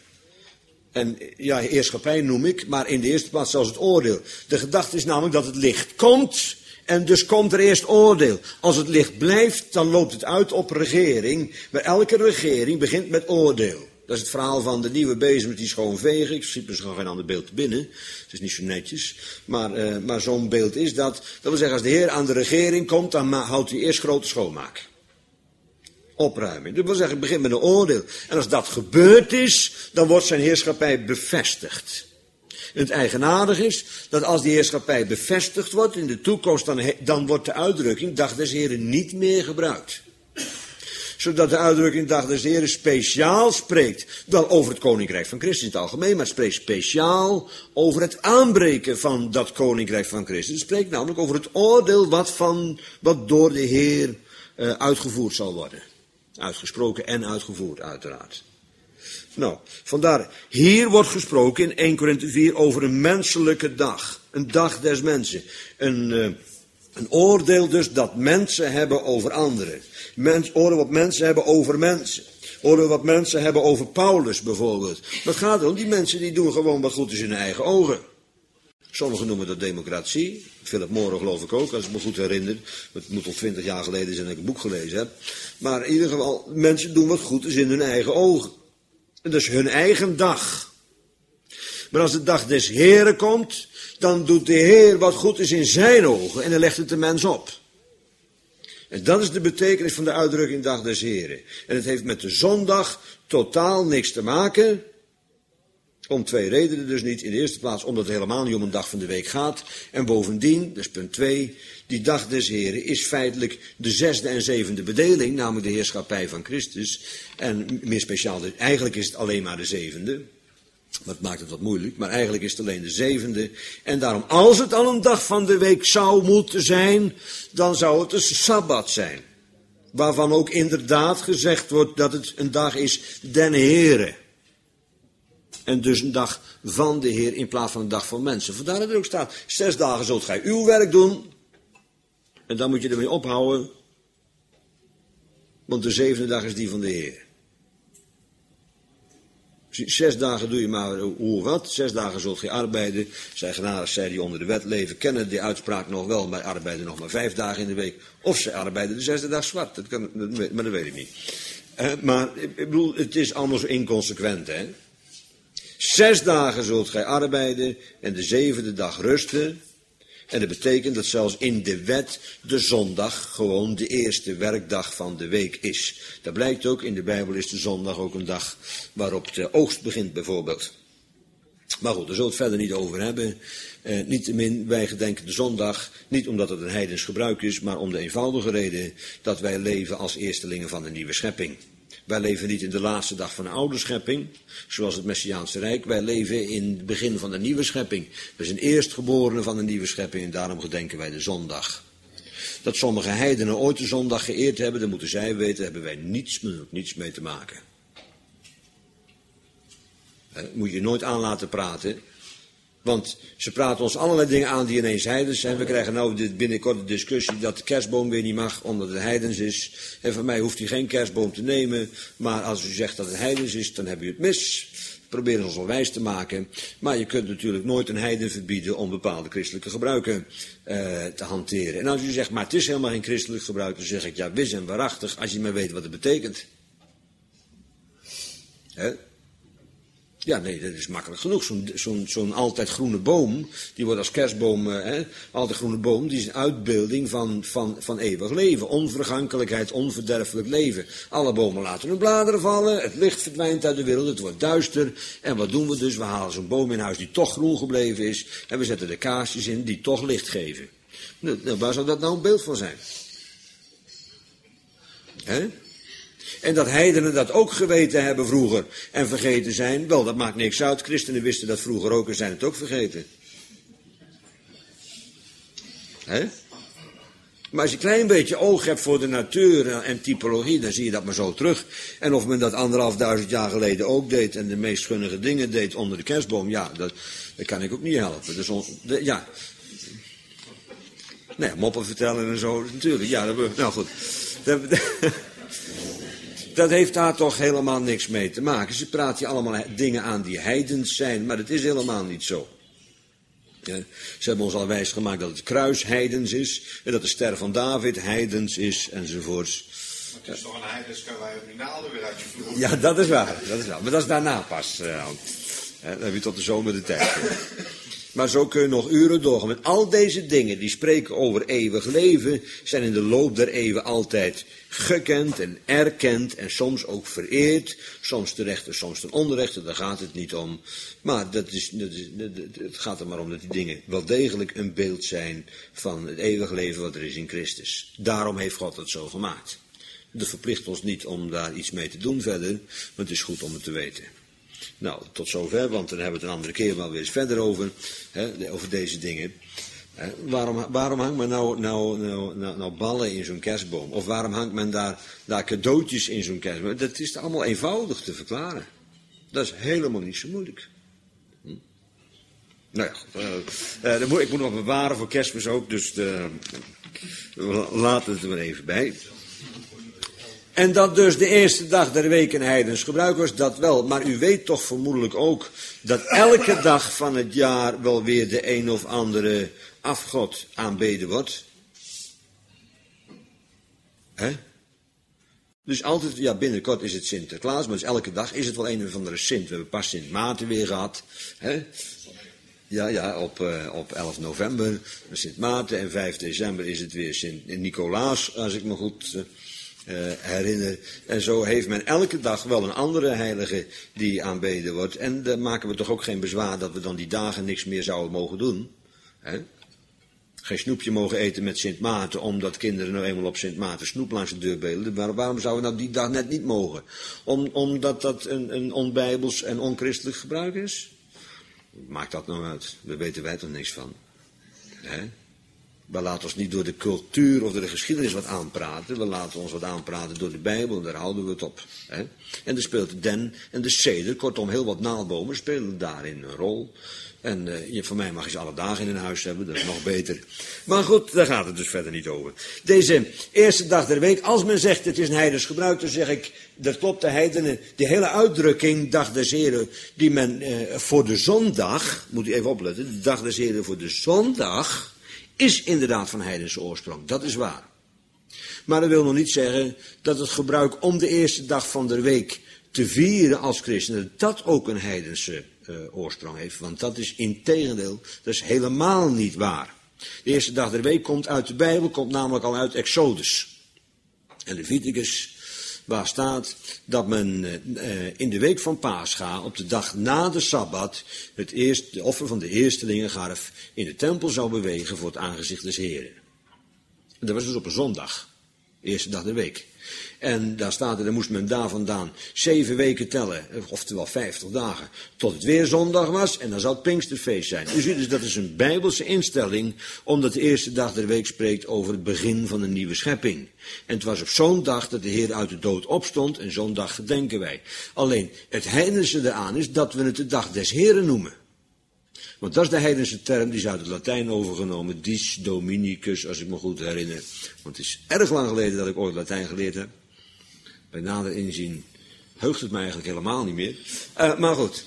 En ja, heerschappij noem ik, maar in de eerste plaats zelfs het oordeel. De gedachte is namelijk dat het licht komt en dus komt er eerst oordeel. Als het licht blijft, dan loopt het uit op regering. Maar elke regering begint met oordeel. Dat is het verhaal van de nieuwe bezem met die schoon vegen. Ik zie er gewoon geen ander beeld te binnen. Het is niet zo netjes. Maar zo'n beeld is dat. Dat wil zeggen, als de Heer aan de regering komt, dan houdt hij eerst grote schoonmaak. Opruiming. Dat wil zeggen, het begint met een oordeel. En als dat gebeurd is, dan wordt zijn heerschappij bevestigd. En het eigenaardige is, dat als die heerschappij bevestigd wordt in de toekomst, dan wordt de uitdrukking dag des Heren niet meer gebruikt. Zodat de uitdrukking dag des Heren speciaal spreekt, wel over het koninkrijk van Christus in het algemeen, maar het spreekt speciaal over het aanbreken van dat koninkrijk van Christus. Het spreekt namelijk over het oordeel wat door de Heer uitgevoerd zal worden. Uitgesproken en uitgevoerd, uiteraard. Nou, vandaar, hier wordt gesproken in 1 Korinthe 4 over een menselijke dag. Een dag des mensen. Een oordeel dus dat mensen hebben over anderen. Oordeel wat mensen hebben over mensen. Oordeel wat mensen hebben over Paulus bijvoorbeeld. Wat gaat er om? Die mensen die doen gewoon wat goed is in hun eigen ogen. Sommigen noemen dat democratie. Philip Morrow geloof ik ook, als ik me goed herinner. Het moet al 20 jaar geleden zijn dat ik een boek gelezen heb. Maar in ieder geval, mensen doen wat goed is in hun eigen ogen. En dat is hun eigen dag. Maar als de dag des Heren komt, dan doet de Heer wat goed is in zijn ogen en dan legt het de mens op. En dat is de betekenis van de uitdrukking dag des Heren. En het heeft met de zondag totaal niks te maken. Om 2 redenen dus niet. In de eerste plaats omdat het helemaal niet om een dag van de week gaat. En bovendien, dat is punt 2, die dag des Heren is feitelijk de 6e en 7e bedeling, namelijk de heerschappij van Christus. En meer speciaal, eigenlijk is het alleen maar de 7e. Dat maakt het wat moeilijk, maar eigenlijk is het alleen de 7e. En daarom, als het al een dag van de week zou moeten zijn, dan zou het een Sabbat zijn. Waarvan ook inderdaad gezegd wordt dat het een dag is den Here. En dus een dag van de Heer in plaats van een dag van mensen. Vandaar dat er ook staat, 6 dagen zult gij uw werk doen. En dan moet je ermee ophouden. Want de 7e dag is die van de Heer. 6 dagen doe je maar hoe wat. 6 dagen zult gij arbeiden. Zij genadig zij die onder de wet leven, kennen die uitspraak nog wel, maar arbeiden nog maar 5 dagen in de week. Of ze arbeiden de 6e dag zwart. Dat kan, maar dat weet ik niet. Maar ik bedoel, het is allemaal zo inconsequent, hè. 6 dagen zult gij arbeiden en de 7e dag rusten. En dat betekent dat zelfs in de wet de zondag gewoon de eerste werkdag van de week is. Dat blijkt ook, in de Bijbel is de zondag ook een dag waarop de oogst begint bijvoorbeeld. Maar goed, daar zullen we het verder niet over hebben. Niettemin, wij gedenken de zondag, niet omdat het een heidens gebruik is, maar om de eenvoudige reden dat wij leven als eerstelingen van een nieuwe schepping. Wij leven niet in de laatste dag van de oude schepping, zoals het Messiaanse Rijk. Wij leven in het begin van de nieuwe schepping. We zijn eerstgeborenen van de nieuwe schepping en daarom gedenken wij de zondag. Dat sommige heidenen ooit de zondag geëerd hebben, dat moeten zij weten, daar hebben wij niets mee te maken. Moet je nooit aan laten praten. Want ze praten ons allerlei dingen aan die ineens heidens zijn. We krijgen nou binnenkort de discussie dat de kerstboom weer niet mag, omdat het heidens is. En van mij hoeft u geen kerstboom te nemen. Maar als u zegt dat het heidens is, dan heb u het mis. Proberen ons wel wijs te maken. Maar je kunt natuurlijk nooit een heiden verbieden om bepaalde christelijke gebruiken te hanteren. En als u zegt, maar het is helemaal geen christelijk gebruik, dan zeg ik, ja, wis en waarachtig, als je maar weet wat het betekent. Ja, nee, dat is makkelijk genoeg. Zo'n altijd groene boom, die wordt als kerstboom, altijd groene boom, die is een uitbeelding van eeuwig leven. Onvergankelijkheid, onverderfelijk leven. Alle bomen laten hun bladeren vallen, het licht verdwijnt uit de wereld, het wordt duister. En wat doen we dus? We halen zo'n boom in huis die toch groen gebleven is. En we zetten de kaarsjes in die toch licht geven. Nou, waar zou dat nou een beeld van zijn? En dat heidenen dat ook geweten hebben vroeger en vergeten zijn, wel, dat maakt niks uit. Christenen wisten dat vroeger ook en zijn het ook vergeten. Maar als je een klein beetje oog hebt voor de natuur en typologie, dan zie je dat maar zo terug. En of men dat 1500 jaar geleden ook deed en de meest gunnige dingen deed onder de kerstboom, ja, dat kan ik ook niet helpen. Dus ja. Nee, moppen vertellen en zo, natuurlijk. Ja, nou goed. Dat heeft daar toch helemaal niks mee te maken. Ze praten je allemaal dingen aan die heidens zijn, maar dat is helemaal niet zo. Ja, ze hebben ons al wijsgemaakt dat het kruis heidens is, en dat de ster van David heidens is, enzovoorts. Maar het is toch een heidens, kan wij ook niet weer uit je vloer. Ja, dat is waar. Maar dat is daarna pas. Dan heb je tot de zomer de tijd. Maar zo kun je nog uren doorgaan. Met al deze dingen die spreken over eeuwig leven, zijn in de loop der eeuwen altijd gekend en erkend en soms ook vereerd. Soms terecht en soms ten onrechte, daar gaat het niet om. Maar het gaat er maar om dat die dingen wel degelijk een beeld zijn van het eeuwig leven wat er is in Christus. Daarom heeft God het zo gemaakt. Dat verplicht ons niet om daar iets mee te doen verder, maar het is goed om het te weten. Nou, tot zover, want dan hebben we het een andere keer wel weer eens verder over, over deze dingen. Waarom hangt men nou ballen in zo'n kerstboom? Of waarom hangt men daar cadeautjes in zo'n kerstboom? Dat is allemaal eenvoudig te verklaren. Dat is helemaal niet zo moeilijk. Nou ja, goed, ik moet nog bewaren voor Kerstmis ook, dus we laten het er maar even bij. En dat dus de eerste dag der week een heidens gebruik was, dat wel. Maar u weet toch vermoedelijk ook dat elke dag van het jaar wel weer de een of andere afgod aanbeden wordt. Dus altijd, ja, binnenkort is het Sinterklaas, maar dus elke dag is het wel een of andere Sint. We hebben pas Sint Maarten weer gehad. Ja, op 11 november Sint Maarten en 5 december is het weer Sint Nicolaas, als ik me goed herinner. En zo heeft men elke dag wel een andere heilige die aanbeden wordt. En dan maken we toch ook geen bezwaar dat we dan die dagen niks meer zouden mogen doen. Hè? Geen snoepje mogen eten met Sint Maarten, omdat kinderen nou eenmaal op Sint Maarten snoep langs de deur bedelen. Waarom zouden we nou die dag net niet mogen? Omdat dat een onbijbels en onchristelijk gebruik is? Maakt dat nou uit? Daar weten wij toch niks van. Hè? We laten ons niet door de cultuur of door de geschiedenis wat aanpraten. We laten ons wat aanpraten door de Bijbel en daar houden we het op. Hè? En er speelt de den en de ceder, kortom heel wat naaldbomen spelen daarin een rol. En van mij mag je ze alle dagen in huis hebben, dat is nog beter. Maar goed, daar gaat het dus verder niet over. Deze eerste dag der week, als men zegt het is een heidens gebruik, dan zeg ik, dat klopt, de heidenen, die hele uitdrukking, dag des Heren, die men voor de zondag, moet u even opletten, de dag des Heren voor de zondag, is inderdaad van heidense oorsprong, dat is waar. Maar dat wil nog niet zeggen dat het gebruik om de eerste dag van de week te vieren als christenen, dat ook een heidense oorsprong heeft. Want dat is integendeel, dat is helemaal niet waar. De eerste dag der week komt uit de Bijbel, komt namelijk al uit Exodus. En Leviticus, waar staat dat men in de week van Pascha, op de dag na de Sabbat, de offer van de eerstelingengarf in de tempel zou bewegen voor het aangezicht des Heren. En dat was dus op een zondag, de eerste dag der week. En daar staat er, dan moest men daar vandaan 7 weken tellen, oftewel 50 dagen, tot het weer zondag was en dan zou het Pinksterfeest zijn. U ziet dus, dat is een bijbelse instelling, omdat de eerste dag der week spreekt over het begin van een nieuwe schepping. En het was op zo'n dag dat de Heer uit de dood opstond en zo'n dag gedenken wij. Alleen, het heidense eraan is dat we het de dag des Heren noemen. Want dat is de heidense term, die is uit het Latijn overgenomen, dies Dominicus, als ik me goed herinner. Want het is erg lang geleden dat ik ooit Latijn geleerd heb. Bij nader inzien heugt het me eigenlijk helemaal niet meer. Maar goed,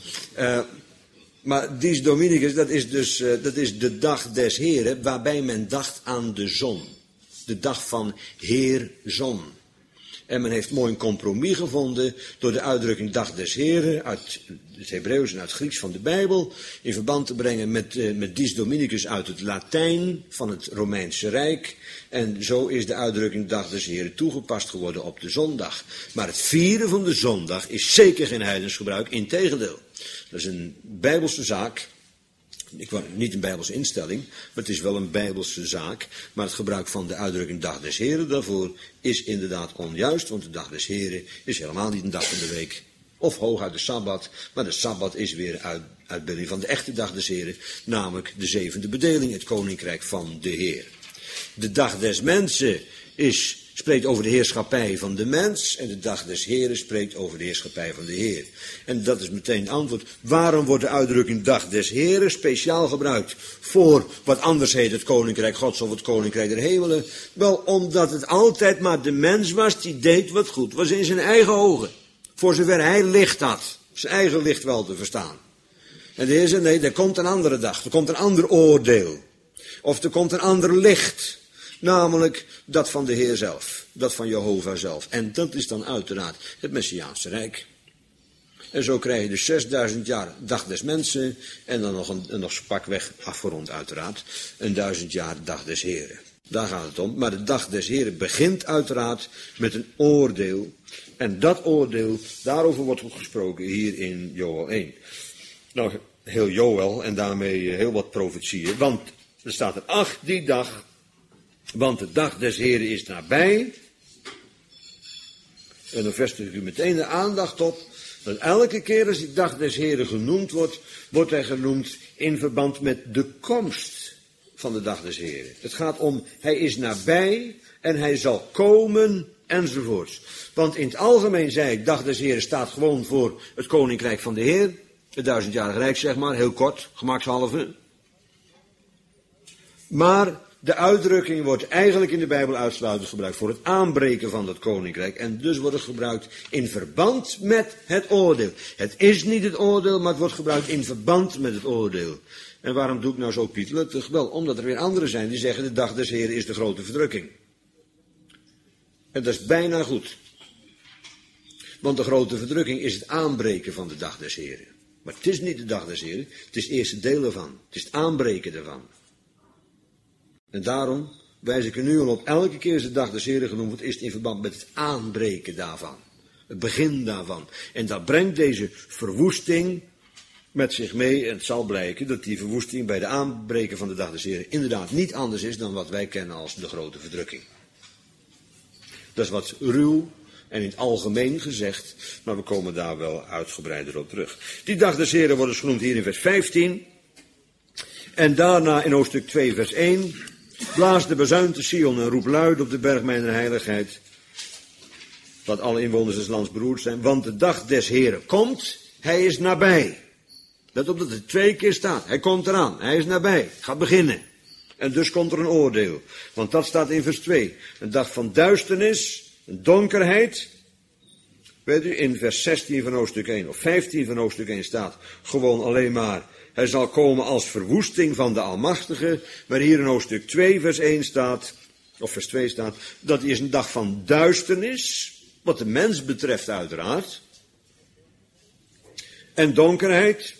maar dies Dominicus, dat is de dag des Heren, waarbij men dacht aan de zon. De dag van Heer Zon. En men heeft mooi een compromis gevonden door de uitdrukking dag des Heren uit het Hebreeuws en uit het Grieks van de Bijbel in verband te brengen met dies Dominicus uit het Latijn van het Romeinse Rijk. En zo is de uitdrukking dag des Heren toegepast geworden op de zondag. Maar het vieren van de zondag is zeker geen heidens gebruik, integendeel. Dat is een Bijbelse zaak. Niet een Bijbelse instelling, maar het is wel een Bijbelse zaak. Maar het gebruik van de uitdrukking dag des Heren daarvoor is inderdaad onjuist. Want de dag des Heren is helemaal niet een dag van de week. Of hooguit de Sabbat. Maar de Sabbat is weer uitbeelding van de echte dag des Heren. Namelijk de 7e bedeling, het koninkrijk van de Heer. De dag des mensen spreekt over de heerschappij van de mens en de dag des Heren spreekt over de heerschappij van de Heer. En dat is meteen het antwoord. Waarom wordt de uitdrukking dag des Heren speciaal gebruikt voor wat anders heet het koninkrijk Gods of het koninkrijk der hemelen? Wel, omdat het altijd maar de mens was die deed wat goed was in zijn eigen ogen. Voor zover hij licht had. Zijn eigen licht wel te verstaan. En de Heer zei, nee, er komt een andere dag. Er komt een ander oordeel. Of er komt een ander licht. Namelijk dat van de Heer zelf. Dat van Jehovah zelf. En dat is dan uiteraard het Messiaanse Rijk. En zo krijg je dus 6000 jaar dag des mensen. En dan nog pakweg afgerond uiteraard. 1000 jaar dag des Heren. Daar gaat het om. Maar de dag des Heren begint uiteraard met een oordeel. En dat oordeel, daarover wordt gesproken hier in Joël 1. Nou, heel Joël en daarmee heel wat profetieën. Want er staat er, ach, die dag, want de dag des Heren is nabij. En dan vestig ik u meteen de aandacht op, dat elke keer als die dag des Heren genoemd wordt, wordt hij genoemd in verband met de komst van de dag des Heren. Het gaat om, hij is nabij en hij zal komen enzovoorts. Want in het algemeen zei ik, dag des Heren staat gewoon voor het koninkrijk van de Heer. Het 1000-jarig rijk, zeg maar, heel kort, gemakshalve. Maar de uitdrukking wordt eigenlijk in de Bijbel uitsluitend gebruikt voor het aanbreken van dat koninkrijk. En dus wordt het gebruikt in verband met het oordeel. Het is niet het oordeel, maar het wordt gebruikt in verband met het oordeel. En waarom doe ik nou zo pietluttig? Wel, omdat er weer anderen zijn die zeggen, de dag des Heren is de grote verdrukking. En dat is bijna goed. Want de grote verdrukking is het aanbreken van de dag des Heren. Maar het is niet de dag des Heren, het is het eerste deel ervan. Het is het aanbreken ervan. En daarom wijs ik er nu al op, elke keer is de dag des Heren genoemd wordt, is het in verband met het aanbreken daarvan. Het begin daarvan. En dat brengt deze verwoesting met zich mee. En het zal blijken dat die verwoesting bij de aanbreken van de dag des Heren inderdaad niet anders is dan wat wij kennen als de grote verdrukking. Dat is wat ruw en in het algemeen gezegd, maar we komen daar wel uitgebreider op terug. Die dag des Heren wordt dus genoemd hier in vers 15. En daarna in hoofdstuk 2 vers 1. Blaas de bazuin te Sion en roep luid op de berg mijner heiligheid. Dat alle inwoners des lands beroerd zijn. Want de dag des Heren komt, hij is nabij. Let op dat het 2 keer staat. Hij komt eraan, hij is nabij, gaat beginnen. En dus komt er een oordeel. Want dat staat in vers 2. Een dag van duisternis, een donkerheid. Weet u, in vers 16 van hoofdstuk 1 of 15 van hoofdstuk 1 staat gewoon alleen maar: hij zal komen als verwoesting van de Almachtige. Maar hier in hoofdstuk 2 vers 1 staat, of vers 2 staat, dat is een dag van duisternis. Wat de mens betreft uiteraard. En donkerheid.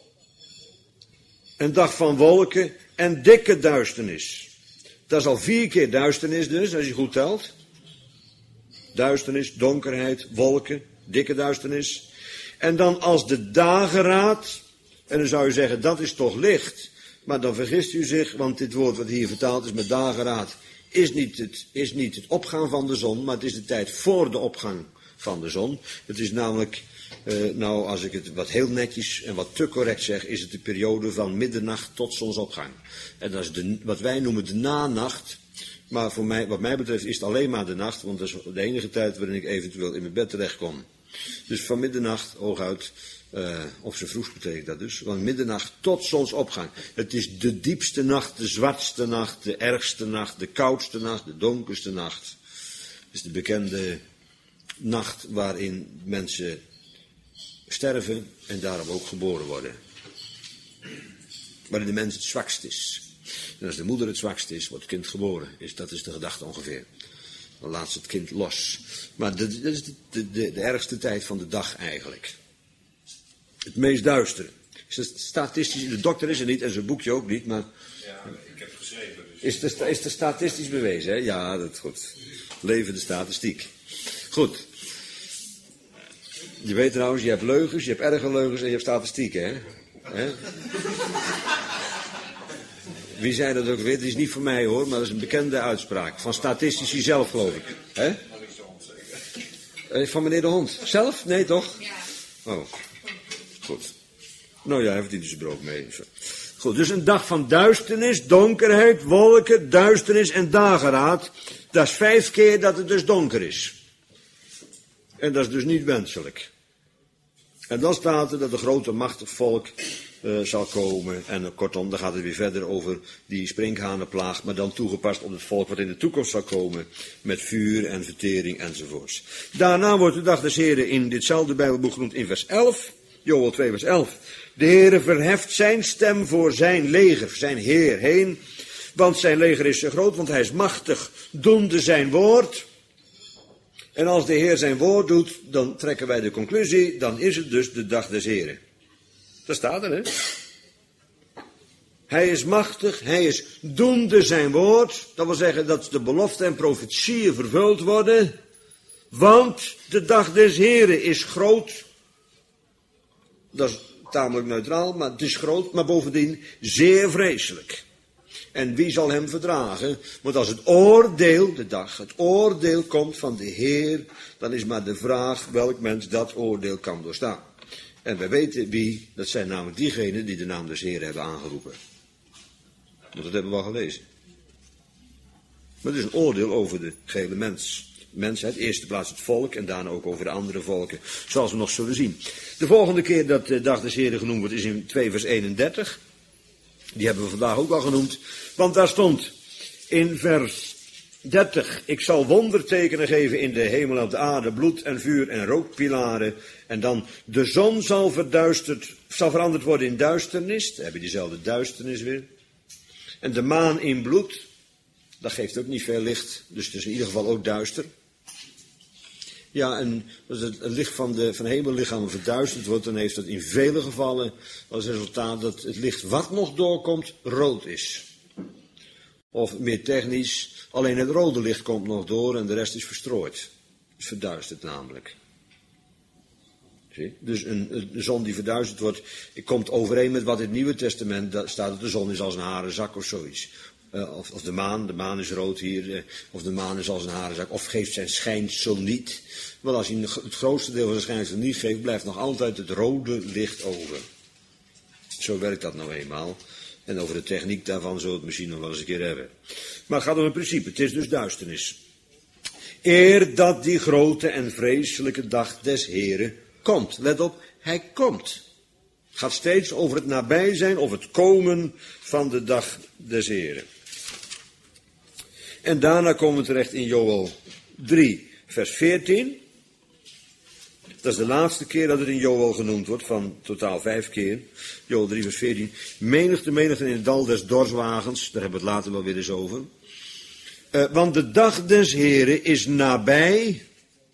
Een dag van wolken en dikke duisternis. Dat is al 4 keer duisternis dus, als je goed telt. Duisternis, donkerheid, wolken, dikke duisternis. En dan als de dageraad, en dan zou je zeggen, dat is toch licht. Maar dan vergist u zich, want dit woord wat hier vertaald is met dageraad, is niet het opgaan van de zon, maar het is de tijd voor de opgang van de zon. Het is namelijk, nou als ik het wat heel netjes en wat te correct zeg, is het de periode van middernacht tot zonsopgang. En dat is wat wij noemen de nanacht. Maar voor mij, wat mij betreft is het alleen maar de nacht, want dat is de enige tijd waarin ik eventueel in mijn bed terechtkom. Dus van middernacht, hooguit, of zo vroeg betekent dat dus, van middernacht tot zonsopgang. Het is de diepste nacht, de zwartste nacht, de ergste nacht, de koudste nacht, de donkerste nacht. Het is de bekende nacht waarin mensen sterven en daarom ook geboren worden. Waarin de mens het zwakst is. En als de moeder het zwakst is, wordt het kind geboren. Dat is de gedachte ongeveer. Dan laat ze het kind los. Maar dat is de ergste tijd van de dag eigenlijk. Het meest duistere. Statistisch, de dokter is er niet en zijn boekje ook niet, maar... Ja, ik heb geschreven. Dus... Is er statistisch bewezen, hè? Ja, dat is goed. Levende statistiek. Goed. Je weet trouwens, je hebt leugens, je hebt erge leugens en je hebt statistieken, hè? Wie zei dat ook weer? Het is niet voor mij hoor, maar dat is een bekende uitspraak. Van statistici zelf, geloof ik. Hè? Van meneer de Hond. Zelf? Nee, toch? Ja. Oh, goed. Nou ja, hij verdient dus zijn brood mee. Goed, dus een dag van duisternis, donkerheid, wolken, duisternis en dageraad. Dat is 5 keer dat het dus donker is. En dat is dus niet wenselijk. En dan staat er dat een grote machtig volk zal komen. En kortom, dan gaat het weer verder over die sprinkhanenplaag, maar dan toegepast op het volk wat in de toekomst zal komen, met vuur en vertering enzovoorts. Daarna wordt de dag des Heren in ditzelfde Bijbelboek genoemd in vers 11, Joël 2 vers 11. De Heere verheft zijn stem voor zijn leger, zijn Heer heen, want zijn leger is zo groot, want hij is machtig, doende zijn woord. En als de Heer zijn woord doet, dan trekken wij de conclusie, dan is het dus de dag des Heren. Dat staat er, hè? Hij is machtig, hij is doende zijn woord. Dat wil zeggen dat de beloften en profetieën vervuld worden. Want de dag des Heren is groot. Dat is tamelijk neutraal, maar het is groot, maar bovendien zeer vreselijk. En wie zal hem verdragen? Want als het oordeel, het oordeel komt van de Heer, dan is maar de vraag welk mens dat oordeel kan doorstaan. En wij weten wie, dat zijn namelijk diegenen die de naam des Heeren hebben aangeroepen. Want dat hebben we al gelezen. Maar het is een oordeel over de gehele mensheid. Eerste plaats het volk en daarna ook over de andere volken. Zoals we nog zullen zien. De volgende keer dat de dag des Heeren genoemd wordt is in 2 vers 31. Die hebben we vandaag ook al genoemd. Want daar stond in vers 30. Ik zal wondertekenen geven in de hemel en op de aarde. Bloed en vuur en rookpilaren. En dan de zon zal veranderd worden in duisternis. Dan heb je diezelfde duisternis weer. En de maan in bloed. Dat geeft ook niet veel licht. Dus het is in ieder geval ook duister. Ja, en als het licht van de hemellichamen verduisterd wordt, dan heeft dat in vele gevallen als resultaat dat het licht wat nog doorkomt, rood is. Of meer technisch, alleen het rode licht komt nog door en de rest is verstrooid. Het is verduisterd namelijk. Zie? Dus een zon die verduisterd wordt, komt overeen met wat in het Nieuwe Testament staat, dat de zon is als een harenzak of zoiets. Of de maan is rood hier, of de maan is als een harenzak, of geeft zijn schijnsel niet. Want als hij het grootste deel van zijn schijnsel niet geeft, blijft nog altijd het rode licht over. Zo werkt dat nou eenmaal. En over de techniek daarvan zullen we het misschien nog wel eens een keer hebben. Maar het gaat om het principe, het is dus duisternis. Eer dat die grote en vreselijke dag des Heren komt. Let op, hij komt. Het gaat steeds over het nabij zijn of het komen van de dag des Heren. En daarna komen we terecht in Joël 3, vers 14. Dat is de laatste keer dat het in Joël genoemd wordt, van totaal 5 keer. Joël 3, vers 14. Menigte in het dal des dorswagens, daar hebben we het later wel weer eens over. Want de dag des Heren is nabij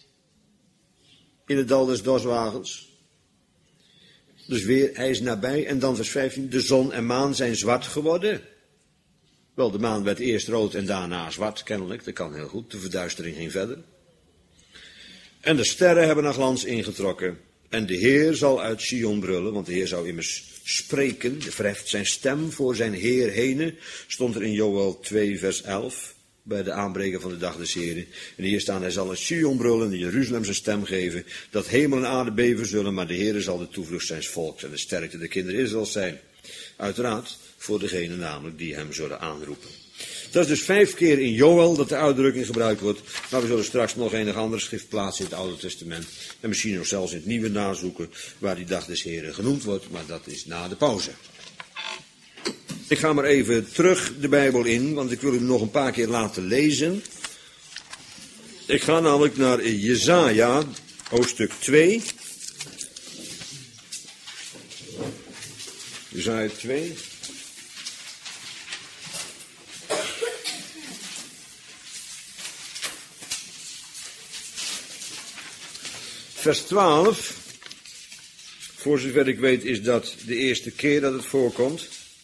in het dal des dorswagens. Dus weer, hij is nabij. En dan vers 15, de zon en maan zijn zwart geworden. Wel, de maan werd eerst rood en daarna zwart, kennelijk. Dat kan heel goed, de verduistering ging verder. En de sterren hebben naar glans ingetrokken. En de Heer zal uit Sion brullen, want de Heer zou immers spreken. Verheft zijn stem voor zijn Heer henen, stond er in Joël 2, vers 11. Bij de aanbreken van de dag des Heren. En hier staan, hij zal uit Sion brullen en Jeruzalem zijn stem geven, dat hemel en aarde beven zullen, maar de Heere zal de toevlucht zijn volks en de sterkte der kinderen Israëls zijn. Uiteraard voor degene namelijk die hem zullen aanroepen. Dat is dus 5 keer in Joël dat de uitdrukking gebruikt wordt, maar we zullen straks nog enig andere schrift plaatsen in het Oude Testament en misschien nog zelfs in het Nieuwe nazoeken waar die dag des Heren genoemd wordt, maar dat is na de pauze. Ik ga maar even terug de Bijbel in, want ik wil u nog een paar keer laten lezen. Ik ga namelijk naar Jesaja, hoofdstuk 2. Jesaja 2. Vers 12. Voor zover ik weet is dat de eerste keer dat het voorkomt.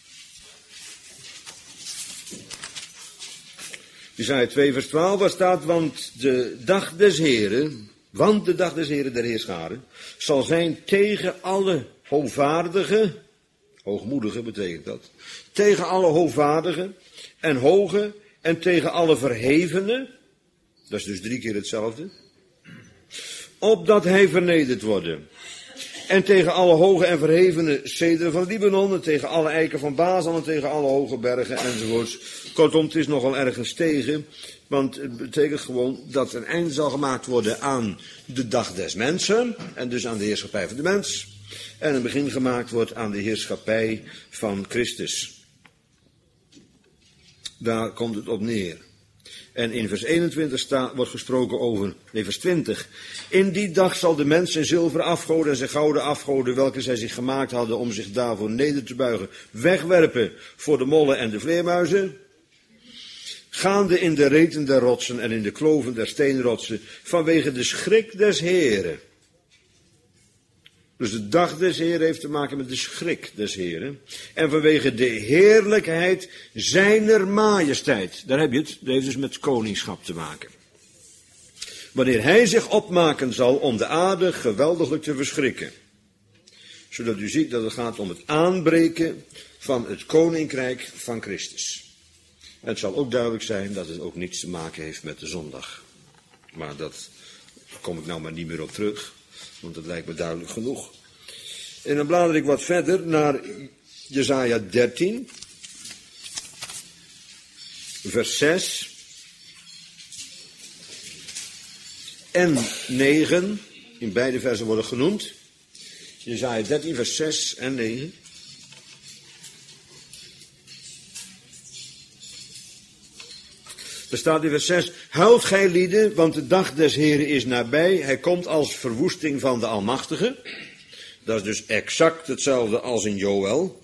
Jesaja 2 vers 12, waar staat, want de dag des Heren, der Heerscharen, zal zijn tegen alle hoogvaardige, hoogmoedige betekent dat, tegen alle hoogvaardige en hoge en tegen alle verhevenen, dat is dus 3 keer hetzelfde, opdat hij vernederd worden. En tegen alle hoge en verhevene cederen van Libanon, en tegen alle eiken van Bazan, en tegen alle hoge bergen, enzovoorts. Kortom, het is nogal ergens tegen, want het betekent gewoon dat een einde zal gemaakt worden aan de dag des mensen, en dus aan de heerschappij van de mens, en een begin gemaakt wordt aan de heerschappij van Christus. Daar komt het op neer. En in vers 21 wordt gesproken over, vers 20. In die dag zal de mens zijn zilveren afgoden en zijn gouden afgoden, welke zij zich gemaakt hadden om zich daarvoor neder te buigen, wegwerpen voor de mollen en de vleermuizen. Gaande in de reten der rotsen en in de kloven der steenrotsen, vanwege de schrik des Heren. Dus de dag des Heren heeft te maken met de schrik des Heren. En vanwege de heerlijkheid zijner majesteit. Daar heb je het. Dat heeft dus met koningschap te maken. Wanneer hij zich opmaken zal om de aarde geweldiglijk te verschrikken. Zodat u ziet dat het gaat om het aanbreken van het koninkrijk van Christus. En het zal ook duidelijk zijn dat het ook niets te maken heeft met de zondag. Maar dat kom ik nou maar niet meer op terug. Want dat lijkt me duidelijk genoeg. En dan blader ik wat verder naar Jesaja 13. Vers 6. En 9. In beide versen worden genoemd. Jesaja 13 vers 6 en 9. Er staat in vers 6, huilt gij lieden, want de dag des Heren is nabij. Hij komt als verwoesting van de Almachtige. Dat is dus exact hetzelfde als in Joël.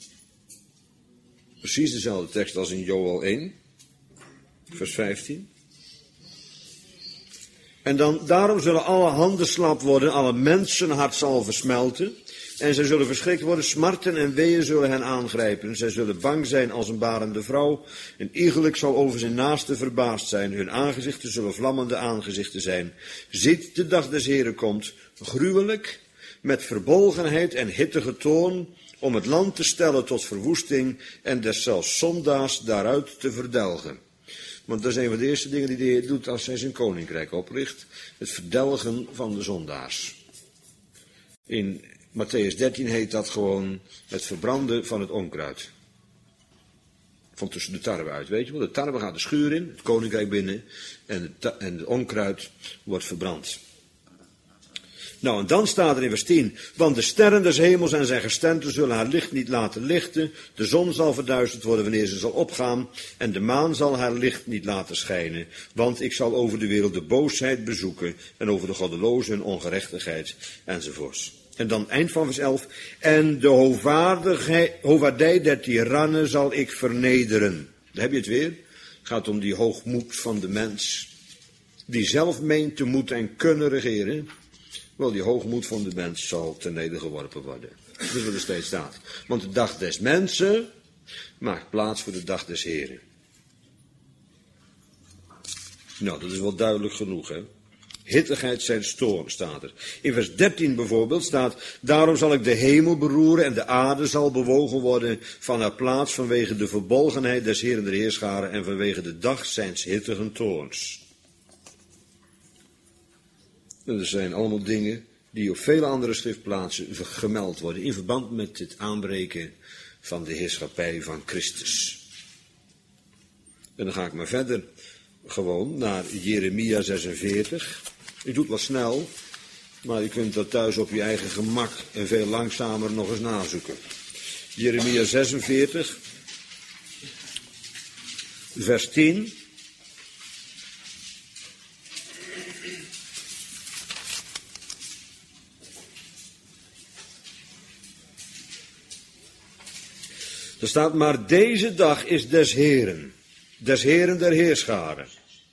Precies dezelfde tekst als in Joël 1, vers 15. En dan, daarom zullen alle handen slap worden, alle mensenhart zal versmelten. En zij zullen verschrikt worden, smarten en weeën zullen hen aangrijpen. Zij zullen bang zijn als een barende vrouw. Een iegelijk zal over zijn naaste verbaasd zijn. Hun aangezichten zullen vlammende aangezichten zijn. Ziet, de dag des Heren komt, gruwelijk, met verbolgenheid en hittige toorn, om het land te stellen tot verwoesting en deszelfs zondaars daaruit te verdelgen. Want dat is een van de eerste dingen die de Heer doet als hij zijn koninkrijk opricht. Het verdelgen van de zondaars. In Matthäus 13 heet dat gewoon het verbranden van het onkruid. Van tussen de tarwe uit, weet je wel. De tarwe gaat de schuur in, het koninkrijk binnen. En het onkruid wordt verbrand. Nou, en dan staat er in vers 10. Want de sterren des hemels en zijn gestenten zullen haar licht niet laten lichten. De zon zal verduisterd worden wanneer ze zal opgaan. En de maan zal haar licht niet laten schijnen. Want ik zal over de wereld de boosheid bezoeken. En over de goddelozen hun ongerechtigheid. Enzovoorts. En dan eind van vers 11. En de hovaardij der tirannen zal ik vernederen. Daar heb je het weer. Het gaat om die hoogmoed van de mens. Die zelf meent te moeten en kunnen regeren. Wel, die hoogmoed van de mens zal ten neder geworpen worden. Dat is wat er steeds staat. Want de dag des mensen maakt plaats voor de dag des Heren. Nou, dat is wel duidelijk genoeg, hè. Hittigheid zijn stoorn, staat er. In vers 13 bijvoorbeeld staat, daarom zal ik de hemel beroeren en de aarde zal bewogen worden van haar plaats vanwege de verbolgenheid des Heeren der Heerscharen en vanwege de dag zijns hittigen toorns. En er zijn allemaal dingen die op vele andere schriftplaatsen gemeld worden in verband met het aanbreken van de heerschappij van Christus. En dan ga ik maar verder gewoon naar Jeremia 46. Ik doe het wat snel, maar je kunt dat thuis op je eigen gemak en veel langzamer nog eens nazoeken. Jeremia 46, vers 10. Er staat, maar deze dag is des Heren der Heerscharen.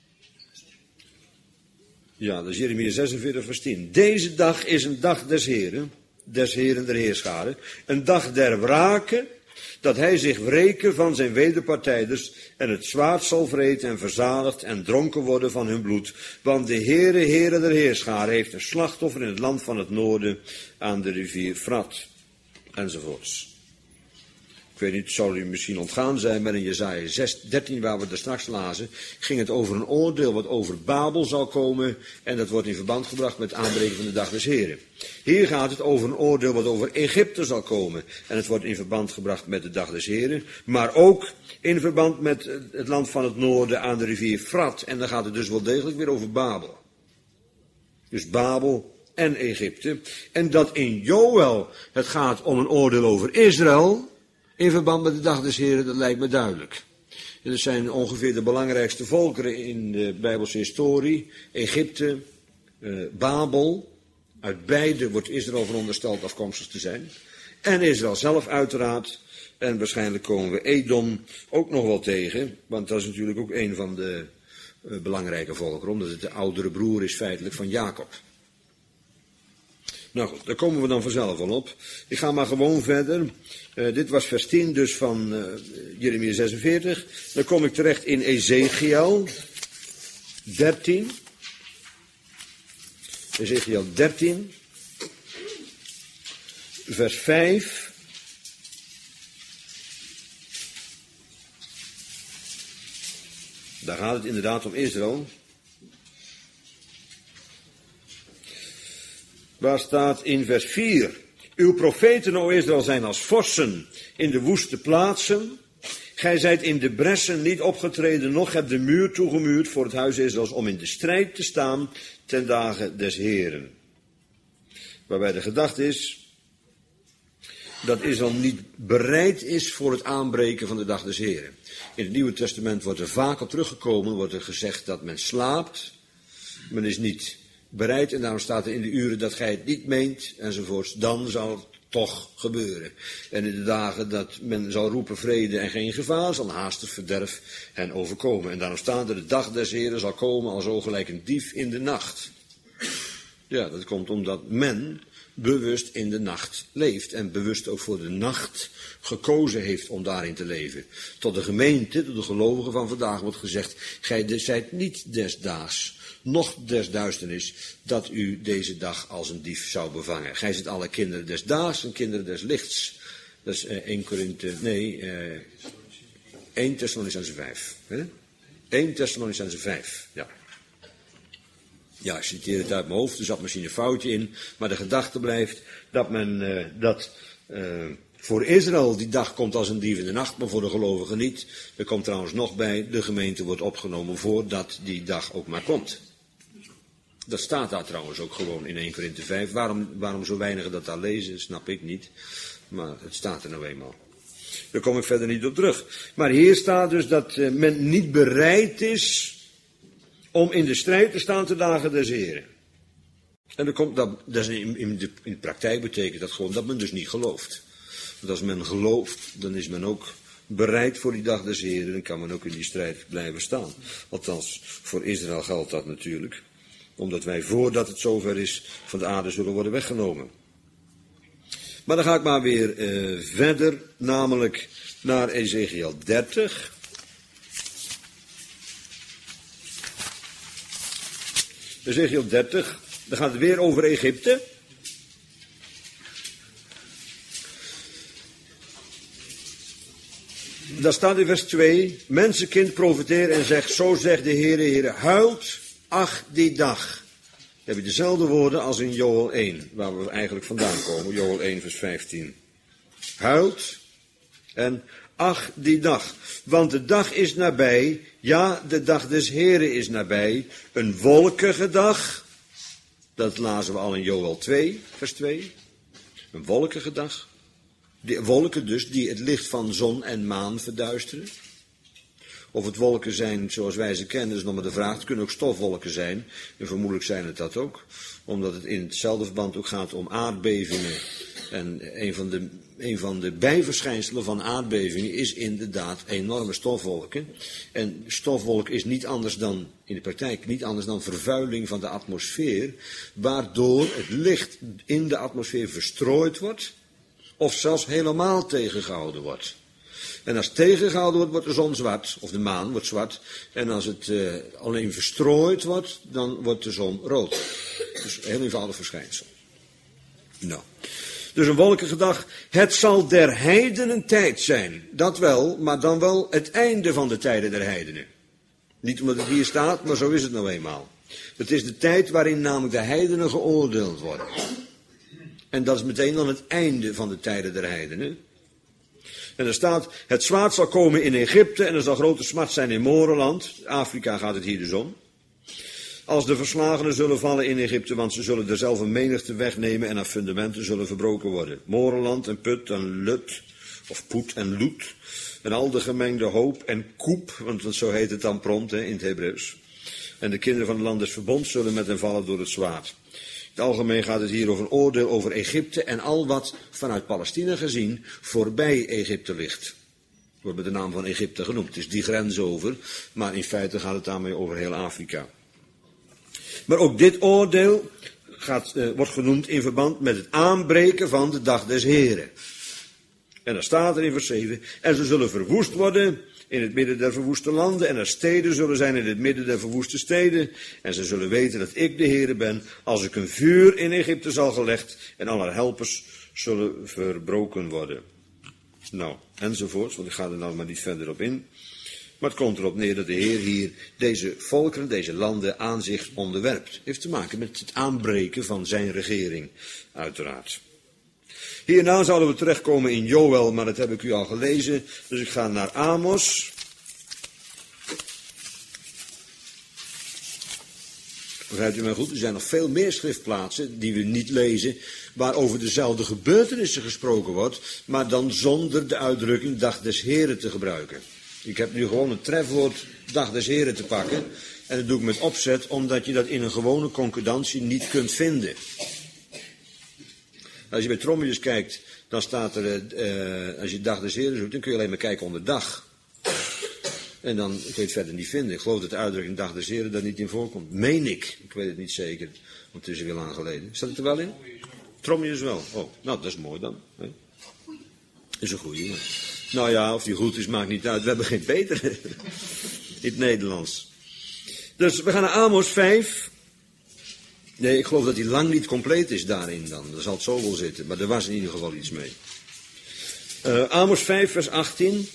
Ja, dat is Jeremia 46 vers 10. Deze dag is een dag des Heren der Heerscharen. Een dag der wrake, dat hij zich wreken van zijn wederpartijders en het zwaard zal vreten en verzadigd en dronken worden van hun bloed. Want de Heere der Heerscharen heeft een slachtoffer in het land van het noorden aan de rivier Frat. Enzovoorts. Ik weet niet, het zou u misschien ontgaan zijn, maar in Jesaja 13, waar we er straks lazen, ging het over een oordeel wat over Babel zal komen. En dat wordt in verband gebracht met het aanbreken van de dag des Heren. Hier gaat het over een oordeel wat over Egypte zal komen. En het wordt in verband gebracht met de dag des Heren. Maar ook in verband met het land van het noorden aan de rivier Frat. En dan gaat het dus wel degelijk weer over Babel. Dus Babel en Egypte. En dat in Joël het gaat om een oordeel over Israël. In verband met de dag des Heren, dat lijkt me duidelijk. En dat zijn ongeveer de belangrijkste volkeren in de Bijbelse historie. Egypte, Babel. Uit beide wordt Israël verondersteld afkomstig te zijn. En Israël zelf uiteraard. En waarschijnlijk komen we Edom ook nog wel tegen. Want dat is natuurlijk ook een van de belangrijke volkeren. Omdat het de oudere broer is feitelijk van Jacob. Nou goed, daar komen we dan vanzelf al op. Ik ga maar gewoon verder. Dit was vers 10 dus van Jeremia 46. Dan kom ik terecht in Ezekiel 13. Ezekiel 13. Vers 5. Daar gaat het inderdaad om Israël. Waar staat in vers 4. Uw profeten, o Israël, zijn als vossen in de woeste plaatsen. Gij zijt in de bressen niet opgetreden, noch hebt de muur toegemuurd voor het huis Israëls om in de strijd te staan ten dagen des Heren. Waarbij de gedachte is dat Israël niet bereid is voor het aanbreken van de dag des Heren. In het Nieuwe Testament wordt er vaak op teruggekomen, wordt er gezegd dat men slaapt. Men is niet bereid en daarom staat er in de uren dat gij het niet meent enzovoorts. Dan zal het toch gebeuren. En in de dagen dat men zal roepen vrede en geen gevaar, zal haastig verderf hen overkomen. En daarom staat er, de dag des Heren zal komen als zo gelijk een dief in de nacht. Ja, dat komt omdat men bewust in de nacht leeft en bewust ook voor de nacht gekozen heeft om daarin te leven. Tot de gemeente, tot de gelovigen van vandaag wordt gezegd, gij zijt niet desdaags, noch des duisternis, dat u deze dag als een dief zou bevangen. Gij zijt alle kinderen des daags en kinderen des lichts. Dat is 1 Thessalonicenzen 5. Hè? 1 Thessalonicenzen 5, ja. Ja, ik citeer het uit mijn hoofd, er zat misschien een foutje in, maar de gedachte blijft dat voor Israël die dag komt als een dief in de nacht, maar voor de gelovigen niet. Er komt trouwens nog bij, de gemeente wordt opgenomen voordat die dag ook maar komt. Dat staat daar trouwens ook gewoon in 1 Korinthe 5. Waarom zo weinigen dat daar lezen, snap ik niet. Maar het staat er nou eenmaal. Daar kom ik verder niet op terug. Maar hier staat dus dat men niet bereid is om in de strijd te staan te dagen des Heren. En dan komt dat is in de praktijk betekent dat gewoon dat men dus niet gelooft. Want als men gelooft, dan is men ook bereid voor die dag des Heren. Dan kan men ook in die strijd blijven staan. Althans, voor Israël geldt dat natuurlijk. Omdat wij voordat het zover is van de aarde zullen worden weggenomen. Maar dan ga ik maar weer verder, namelijk naar Ezekiel 30. Ezekiel 30, dan gaat het weer over Egypte. Daar staat in vers 2, mensenkind profeteer en zegt, zo zegt de Heere, huilt, ach die dag. Dan heb je dezelfde woorden als in Joël 1, waar we eigenlijk vandaan komen, Joël 1 vers 15. Huilt en ach die dag, want de dag is nabij, ja, de dag des Heren is nabij, een wolkige dag, dat lazen we al in Joël 2, vers 2, een wolkige dag. De wolken dus die het licht van zon en maan verduisteren. Of het wolken zijn zoals wij ze kennen, is nog maar de vraag. Het kunnen ook stofwolken zijn. En vermoedelijk zijn het dat ook. Omdat het in hetzelfde verband ook gaat om aardbevingen. En een van de bijverschijnselen van aardbevingen is inderdaad enorme stofwolken. En stofwolk is niet anders dan, in de praktijk, niet anders dan vervuiling van de atmosfeer. Waardoor het licht in de atmosfeer verstrooid wordt. Of zelfs helemaal tegengehouden wordt. En als het tegengehouden wordt, wordt de zon zwart. Of de maan wordt zwart. En als het alleen verstrooid wordt, dan wordt de zon rood. Dus een heel eenvoudig verschijnsel. Nou. Dus een wolkige dag. Het zal der heidenen tijd zijn. Dat wel, maar dan wel het einde van de tijden der heidenen. Niet omdat het hier staat, maar zo is het nou eenmaal. Het is de tijd waarin namelijk de heidenen geoordeeld worden. En dat is meteen dan het einde van de tijden der heidenen. En er staat, het zwaard zal komen in Egypte en er zal grote smart zijn in Morenland. Afrika gaat het hier dus om. Als de verslagenen zullen vallen in Egypte, want ze zullen er zelf een menigte wegnemen en haar fundamenten zullen verbroken worden. Morenland en Put en Lut, of Poet en Lut. En al de gemengde hoop en koep, want zo heet het dan prompt in het Hebreeuws. En de kinderen van het land des verbonds zullen met hen vallen door het zwaard. In het algemeen gaat het hier over een oordeel over Egypte en al wat vanuit Palestina gezien voorbij Egypte ligt. Wordt met de naam van Egypte genoemd. Het is die grens over, maar in feite gaat het daarmee over heel Afrika. Maar ook dit oordeel wordt genoemd in verband met het aanbreken van de dag des Heren. En dan staat er in vers 7, en ze zullen verwoest worden in het midden der verwoeste landen, en er steden zullen zijn in het midden der verwoeste steden, en ze zullen weten dat ik de Heere ben, als ik een vuur in Egypte zal gelegd, en al haar helpers zullen verbroken worden. Nou, enzovoorts, want ik ga er nou maar niet verder op in. Maar het komt erop neer dat de Heer hier deze volkeren, deze landen aan zich onderwerpt. Heeft te maken met het aanbreken van zijn regering, uiteraard. Hierna zouden we terechtkomen in Joël, maar dat heb ik u al gelezen. Dus ik ga naar Amos. Begrijpt u mij goed? Er zijn nog veel meer schriftplaatsen die we niet lezen, waar over dezelfde gebeurtenissen gesproken wordt, maar dan zonder de uitdrukking dag des Heren te gebruiken. Ik heb nu gewoon het trefwoord dag des Heren te pakken. En dat doe ik met opzet, omdat je dat in een gewone concordantie niet kunt vinden. Als je bij Trommeltjes kijkt, dan staat er, als je dag des Heren zoekt, dan kun je alleen maar kijken onder dag. En dan kun je het verder niet vinden. Ik geloof dat de uitdrukking dag des Heren daar niet in voorkomt. Meen ik. Ik weet het niet zeker, want het is heel lang geleden. Staat het er wel in? Trommeltjes wel. Oh, nou, dat is mooi dan. Hè? Is een goeie. Maar... Nou ja, of die goed is, maakt niet uit. We hebben geen betere in het Nederlands. Dus we gaan naar Amos 5. Nee, ik geloof dat hij lang niet compleet is daarin dan. Daar zal het zo wel zitten, maar er was in ieder geval iets mee. Amos 5 vers 18.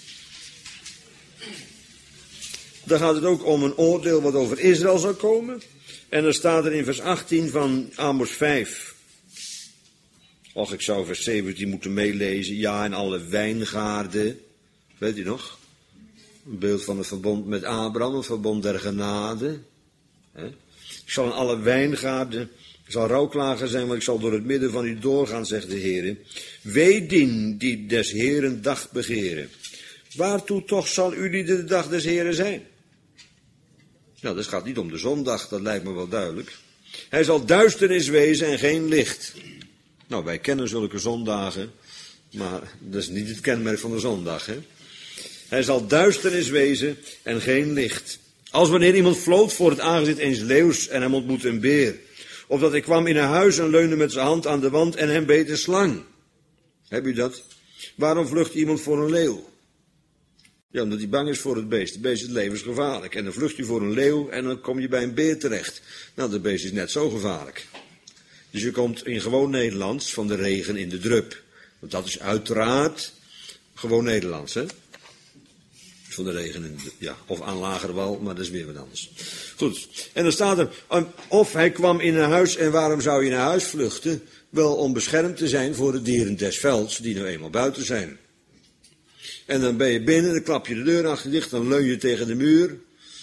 Daar gaat het ook om een oordeel wat over Israël zal komen. En dan staat er in vers 18 van Amos 5. Och, ik zou vers 17 moeten meelezen. Ja, en alle wijngaarden. Weet u nog? Een beeld van het verbond met Abraham, een verbond der genade. Ik zal in alle wijngaarden, ik zal rouwklager zijn, want ik zal door het midden van u doorgaan, zegt de Heer. Wee dien die des Heeren dag begeren. Waartoe toch zal u de dag des Heeren zijn? Nou, dat gaat niet om de zondag, dat lijkt me wel duidelijk. Hij zal duisternis wezen en geen licht. Nou, wij kennen zulke zondagen, maar dat is niet het kenmerk van de zondag, hè. Hij zal duisternis wezen en geen licht. Als wanneer iemand floot voor het aangezicht eens leeuws en hem ontmoette een beer. Of dat hij kwam in een huis en leunde met zijn hand aan de wand en hem beet een slang. Heb u dat? Waarom vlucht iemand voor een leeuw? Ja, omdat hij bang is voor het beest. Het beest is levensgevaarlijk. En dan vlucht je voor een leeuw en dan kom je bij een beer terecht. Nou, dat beest is net zo gevaarlijk. Dus je komt in gewoon Nederlands van de regen in de drup. Want dat is uiteraard gewoon Nederlands, hè? Van de regen in de, ja, of aan lager wal, maar dat is weer wat anders. Goed, en dan staat er, of hij kwam in een huis en waarom zou je naar huis vluchten? Wel om beschermd te zijn voor de dieren des velds, die nou eenmaal buiten zijn. En dan ben je binnen, dan klap je de deur achter dicht, dan leun je tegen de muur.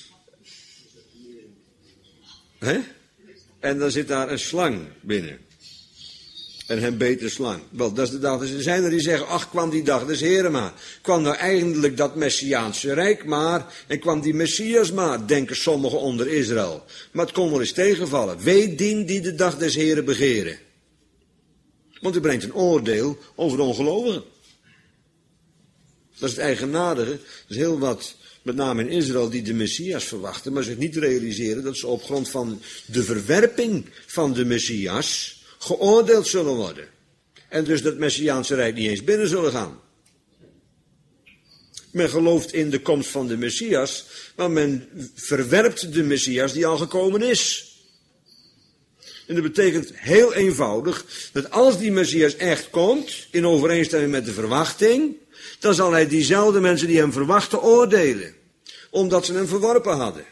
Hè? En dan zit daar een slang binnen. En hem beet de slang. Wel, dat is de dag. Er zijn er die zeggen, ach, kwam die dag des Heren maar. Kwam nou eindelijk dat Messiaanse Rijk maar. En kwam die Messias maar, denken sommigen onder Israël. Maar het kon wel eens tegenvallen. Wee dien die de dag des Heren begeren. Want hij brengt een oordeel over de ongelovigen. Dat is het eigenaardige. Er is heel wat, met name in Israël, die de Messias verwachten, maar zich niet realiseren dat ze op grond van de verwerping van de Messias geoordeeld zullen worden. En dus dat Messiaanse Rijk niet eens binnen zullen gaan. Men gelooft in de komst van de Messias, maar men verwerpt de Messias die al gekomen is. En dat betekent heel eenvoudig dat als die Messias echt komt, in overeenstemming met de verwachting, dan zal hij diezelfde mensen die hem verwachten oordelen. Omdat ze hem verworpen hadden.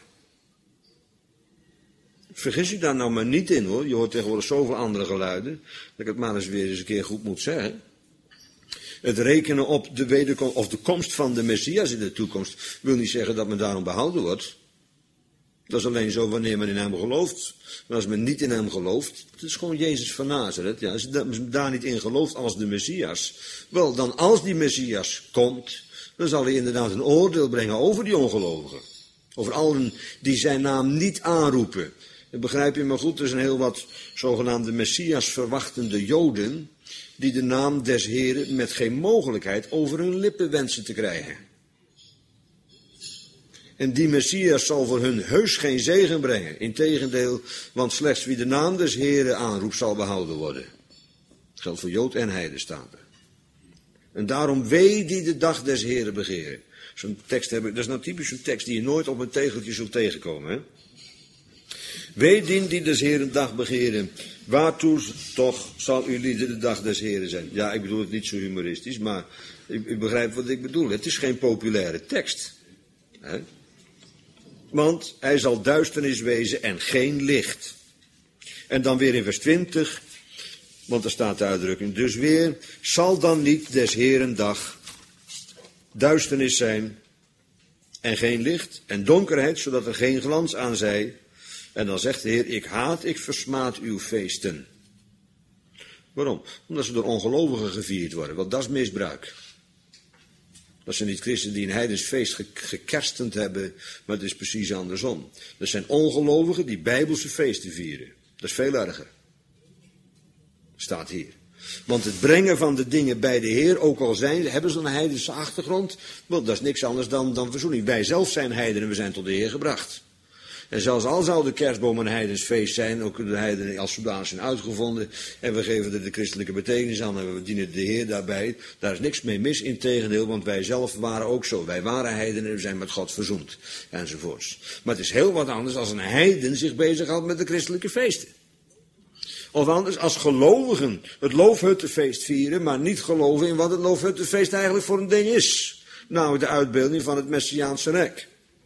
Vergis u daar nou maar niet in, hoor. Je hoort tegenwoordig zoveel andere geluiden, dat ik het maar eens weer eens een keer goed moet zeggen. Het rekenen op de wederkomst of de komst van de Messias in de toekomst wil niet zeggen dat men daarom behouden wordt. Dat is alleen zo wanneer men in hem gelooft. Maar als men niet in hem gelooft, het is gewoon Jezus van Nazareth. Ja, als men daar niet in gelooft als de Messias, wel, dan als die Messias komt, dan zal hij inderdaad een oordeel brengen over die ongelovigen. Over allen die zijn naam niet aanroepen. En begrijp je me goed, er zijn heel wat zogenaamde Messias verwachtende Joden, die de naam des Heren met geen mogelijkheid over hun lippen wensen te krijgen. En die Messias zal voor hun heus geen zegen brengen. Integendeel, want slechts wie de naam des Heren aanroept zal behouden worden. Dat geldt voor Jood en Heiden, staat er. En daarom wee die de dag des Heren begeren. Zo'n tekst hebben, dat is nou typisch een tekst die je nooit op een tegeltje zult tegenkomen, hè? Wee dien die des Heren dag begeren. Waartoe toch zal uw lieden de dag des Heren zijn? Ja, ik bedoel het niet zo humoristisch, maar u begrijpt wat ik bedoel. Het is geen populaire tekst. Hè? Want hij zal duisternis wezen en geen licht. En dan weer in vers 20, want er staat de uitdrukking dus weer, zal dan niet des Heren dag duisternis zijn en geen licht en donkerheid, zodat er geen glans aan zij. En dan zegt de Heer, ik haat, ik versmaad uw feesten. Waarom? Omdat ze door ongelovigen gevierd worden, want dat is misbruik. Dat zijn niet christenen die een heidens feest gekerstend hebben, maar het is precies andersom. Dat zijn ongelovigen die bijbelse feesten vieren. Dat is veel erger. Staat hier. Want het brengen van de dingen bij de Heer, ook al hebben ze een heidense achtergrond, wel, dat is niks anders dan verzoening. Wij zelf zijn heidenen, we zijn tot de Heer gebracht. En zelfs al zou de kerstboom een heidensfeest zijn, ook de heidenen als zodanig zijn uitgevonden, en we geven er de christelijke betekenis aan en we dienen de Heer daarbij, daar is niks mee mis, integendeel, want wij zelf waren ook zo. Wij waren heidenen, we zijn met God verzoend, enzovoorts. Maar het is heel wat anders als een heiden zich bezighoudt met de christelijke feesten. Of anders als gelovigen het loofhuttenfeest vieren, maar niet geloven in wat het loofhuttenfeest eigenlijk voor een ding is. Namelijk de uitbeelding van het Messiaanse Rijk.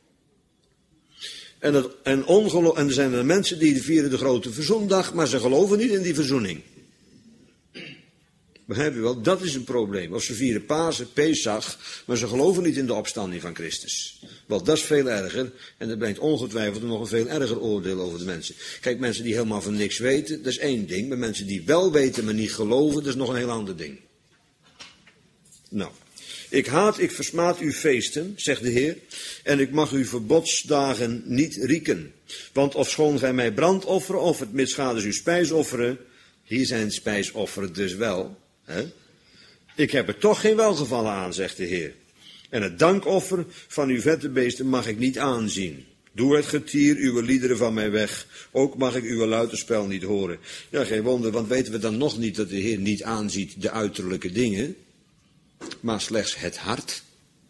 En er zijn er mensen die vieren de grote verzoendag, maar ze geloven niet in die verzoening. Begrijp je wel? Dat is een probleem. Of ze vieren Pasen, Pesach, maar ze geloven niet in de opstanding van Christus. Wel, dat is veel erger. En dat brengt ongetwijfeld nog een veel erger oordeel over de mensen. Kijk, mensen die helemaal van niks weten, dat is één ding. Maar mensen die wel weten, maar niet geloven, dat is nog een heel ander ding. Nou. Ik versmaad uw feesten, zegt de Heer, en ik mag uw verbodsdagen niet rieken. Want ofschoon gij mij brandofferen, of het misschades uw spijsofferen, hier zijn spijsofferen dus wel, hè? Ik heb er toch geen welgevallen aan, zegt de Heer. En het dankoffer van uw vette beesten mag ik niet aanzien. Doe het getier uw liederen van mij weg, ook mag ik uw luiterspel niet horen. Ja, geen wonder, want weten we dan nog niet dat de Heer niet aanziet de uiterlijke dingen, maar slechts het hart.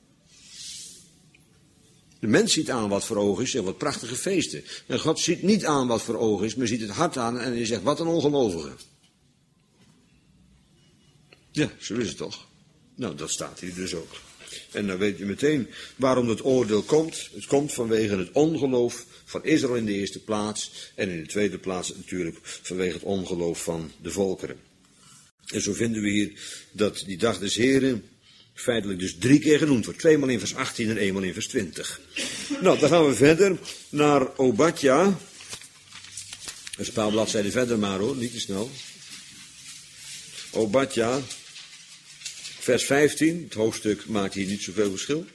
De mens ziet aan wat voor ogen is en wat prachtige feesten. En God ziet niet aan wat voor ogen is, maar ziet het hart aan en hij zegt, wat een ongelovige. Ja, zo is het toch. Nou, dat staat hier dus ook. En dan weet je meteen waarom het oordeel komt. Het komt vanwege het ongeloof van Israël in de eerste plaats. En in de tweede plaats natuurlijk vanwege het ongeloof van de volkeren. En zo vinden we hier dat die dag des Heren feitelijk dus 3 keer genoemd wordt. 2 maal in vers 18 en 1 maal in vers 20. Nou, dan gaan we verder naar Obadja. Een paar bladzijden verder maar hoor, niet te snel. Obadja, vers 15. Het hoofdstuk maakt hier niet zoveel verschil.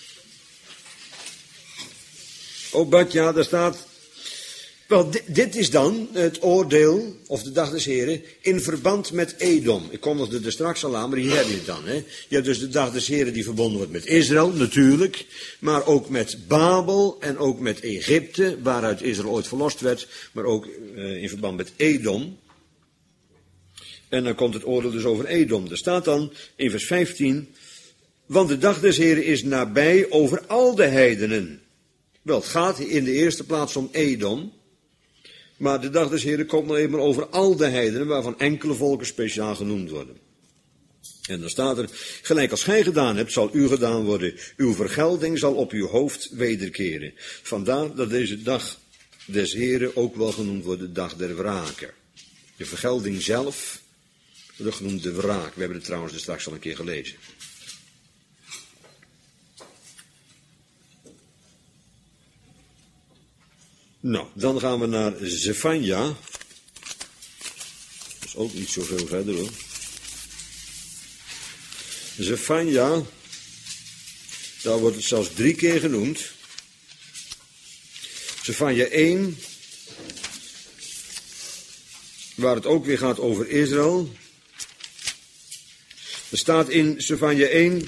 Obadja, daar staat... Wel, dit is dan het oordeel, of de dag des Heren, in verband met Edom. Ik kondigde er straks al aan, maar hier heb je het dan. Hè. Je hebt dus de dag des Heren die verbonden wordt met Israël, natuurlijk. Maar ook met Babel en ook met Egypte, waaruit Israël ooit verlost werd. Maar ook in verband met Edom. En dan komt het oordeel dus over Edom. Er staat dan in vers 15... Want de dag des Heren is nabij over al de heidenen. Wel, het gaat in de eerste plaats om Edom... Maar de dag des Heren komt nog eenmaal over al de heidenen, waarvan enkele volken speciaal genoemd worden. En dan staat er, gelijk als gij gedaan hebt, zal u gedaan worden. Uw vergelding zal op uw hoofd wederkeren. Vandaar dat deze dag des Heren ook wel genoemd wordt de dag der wraken. De vergelding zelf wordt genoemd de wraak. We hebben het trouwens er straks al een keer gelezen. Nou, dan gaan we naar Zefanja. Dat is ook niet zoveel verder hoor. Zefanja, daar wordt het zelfs 3 keer genoemd. Zefanja 1, waar het ook weer gaat over Israël. Er staat in Zefanja 1...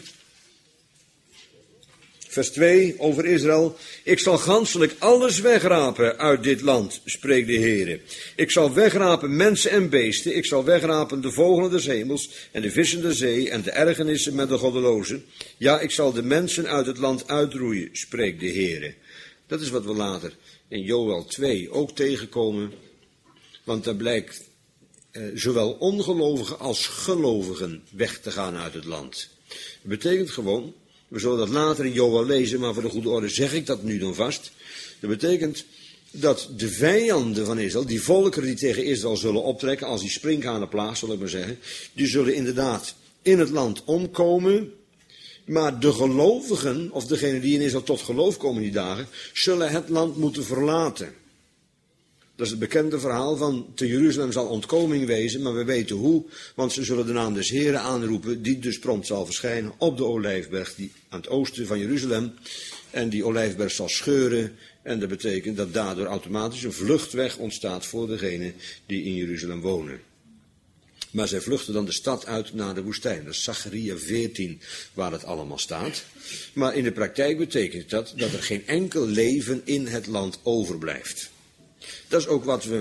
Vers 2 over Israël. Ik zal ganselijk alles wegrapen uit dit land, spreekt de Heere. Ik zal wegrapen mensen en beesten. Ik zal wegrapen de vogelen des hemels en de vissen der zee en de ergernissen met de goddelozen. Ja, ik zal de mensen uit het land uitroeien, spreekt de Heere. Dat is wat we later in Joël 2 ook tegenkomen. Want daar blijkt zowel ongelovigen als gelovigen weg te gaan uit het land. Dat betekent gewoon... We zullen dat later in Joël lezen, maar voor de goede orde zeg ik dat nu dan vast. Dat betekent dat de vijanden van Israël, die volkeren die tegen Israël zullen optrekken, als die sprinkhanenplaag, zal ik maar zeggen, die zullen inderdaad in het land omkomen. Maar de gelovigen, of degenen die in Israël tot geloof komen die dagen, zullen het land moeten verlaten. Dat is het bekende verhaal van te Jeruzalem zal ontkoming wezen, maar we weten hoe, want ze zullen de naam des Heren aanroepen, die dus prompt zal verschijnen op de Olijfberg, die aan het oosten van Jeruzalem. En die Olijfberg zal scheuren en dat betekent dat daardoor automatisch een vluchtweg ontstaat voor degenen die in Jeruzalem wonen. Maar zij vluchten dan de stad uit naar de woestijn. Dat is Zacharia 14 waar het allemaal staat. Maar in de praktijk betekent dat er geen enkel leven in het land overblijft. Dat is ook wat we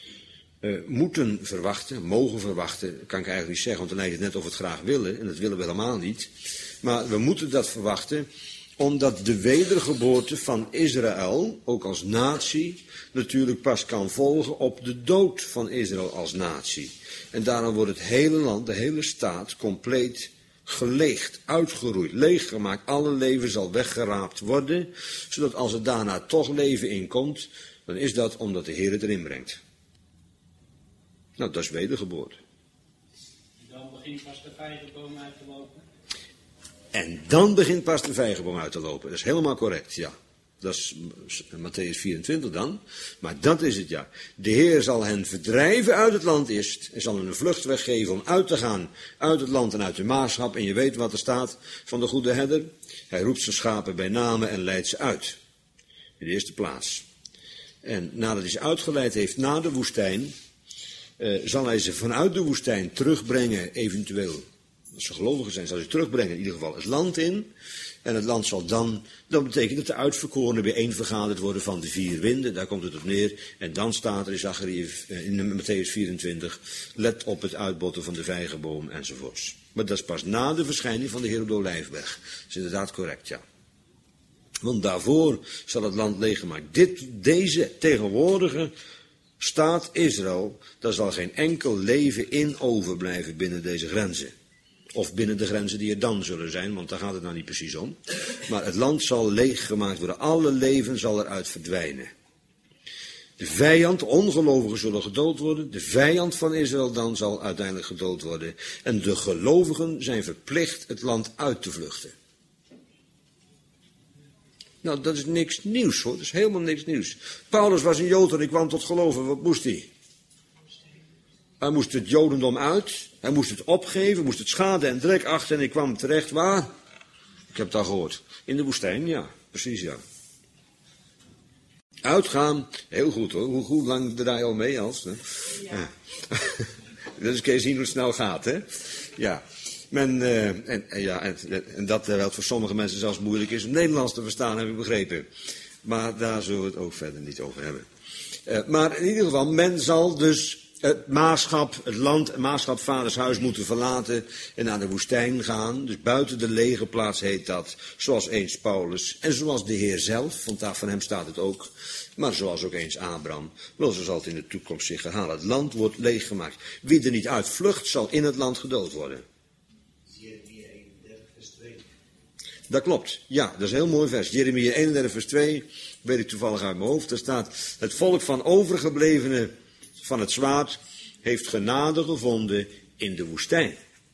moeten verwachten, mogen verwachten, kan ik eigenlijk niet zeggen, want dan lijkt het net of we het graag willen, en dat willen we helemaal niet. Maar we moeten dat verwachten, omdat de wedergeboorte van Israël, ook als natie, natuurlijk pas kan volgen op de dood van Israël als natie. En daarom wordt het hele land, de hele staat, compleet geleegd, uitgeroeid, leeggemaakt. Alle leven zal weggeraapt worden, zodat als er daarna toch leven in komt, dan is dat omdat de Heer het erin brengt. Nou, dat is wedergeboorte. Dan begint pas de vijgenboom uit te lopen. En dan begint pas de vijgenboom uit te lopen. Dat is helemaal correct, ja. Dat is Matthäus 24 dan. Maar dat is het, ja. De Heer zal hen verdrijven uit het land eerst. En zal hen een vluchtweg geven om uit te gaan uit het land en uit de maagschap. En je weet wat er staat van de goede herder. Hij roept zijn schapen bij name en leidt ze uit. In de eerste plaats. En nadat hij ze uitgeleid heeft na de woestijn, zal hij ze vanuit de woestijn terugbrengen, eventueel. Als ze gelovigen zijn, zal hij ze terugbrengen in ieder geval het land in. En het land zal dan, dat betekent dat de uitverkorenen bijeenvergaderd worden van de 4 winden, daar komt het op neer. En dan staat er in Zacharia, in Matthäus 24, let op het uitbotten van de vijgenboom enzovoorts. Maar dat is pas na de verschijning van de Heer op de Olijfberg. Dat is inderdaad correct, ja. Want daarvoor zal het land leeggemaakt. Deze tegenwoordige staat Israël, daar zal geen enkel leven in overblijven binnen deze grenzen. Of binnen de grenzen die er dan zullen zijn, want daar gaat het nou niet precies om. Maar het land zal leeggemaakt worden. Alle leven zal eruit verdwijnen. De vijand, de ongelovigen zullen gedood worden. De vijand van Israël dan zal uiteindelijk gedood worden. En de gelovigen zijn verplicht het land uit te vluchten. Nou, dat is niks nieuws hoor. Dat is helemaal niks nieuws. Paulus was een Jood en hij kwam tot geloven. Wat moest hij? Hij moest het Jodendom uit. Hij moest het opgeven, moest het schade en drek achter en ik kwam terecht waar? Ik heb het al gehoord. In de woestijn, ja. Precies, ja. Uitgaan, heel goed hoor. Hoe lang draai je al mee, Als? Hè? Ja. Dat is kun je zien hoe het snel gaat, hè? Ja. En dat terwijl het voor sommige mensen zelfs moeilijk is om Nederlands te verstaan, heb ik begrepen. Maar daar zullen we het ook verder niet over hebben. Maar in ieder geval, men zal dus het maagschap, het land, het maagschap vaders huis moeten verlaten en naar de woestijn gaan. Dus buiten de legerplaats heet dat, zoals eens Paulus en zoals de Heer zelf, want daar van hem staat het ook. Maar zoals ook eens Abraham, wel zo zal het in de toekomst zich herhalen. Het land wordt leeggemaakt. Wie er niet uitvlucht, zal in het land gedood worden. Jeremia 31 vers 2. Dat klopt, ja, dat is een heel mooi vers. Jeremia 31 vers 2, weet ik toevallig uit mijn hoofd. Daar staat, het volk van overgeblevenen van het zwaard heeft genade gevonden in de woestijn.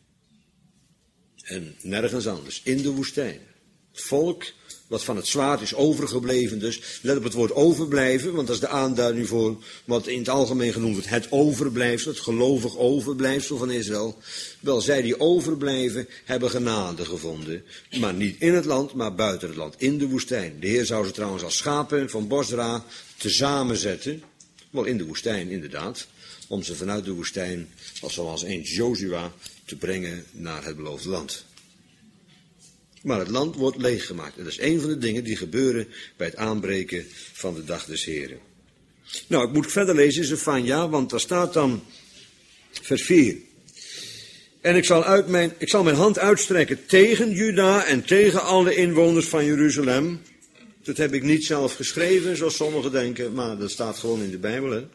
En nergens anders, in de woestijn. Het volk wat van het zwaard is overgebleven dus. Let op het woord overblijven, want dat is de aanduiding voor wat in het algemeen genoemd wordt het overblijfsel, het gelovig overblijfsel van Israël. Wel, zij die overblijven hebben genade gevonden, maar niet in het land, maar buiten het land, in de woestijn. De Heer zou ze trouwens als schapen van Bosra tezamen zetten, wel in de woestijn inderdaad, om ze vanuit de woestijn, zoals eens Jozua, te brengen naar het beloofde land. Maar het land wordt leeggemaakt. En dat is een van de dingen die gebeuren bij het aanbreken van de dag des Heren. Nou, ik moet verder lezen in Zefanja, want daar staat dan vers 4. En ik zal mijn hand uitstrekken tegen Juda en tegen alle inwoners van Jeruzalem. Dat heb ik niet zelf geschreven, zoals sommigen denken, maar dat staat gewoon in de Bijbel, hè.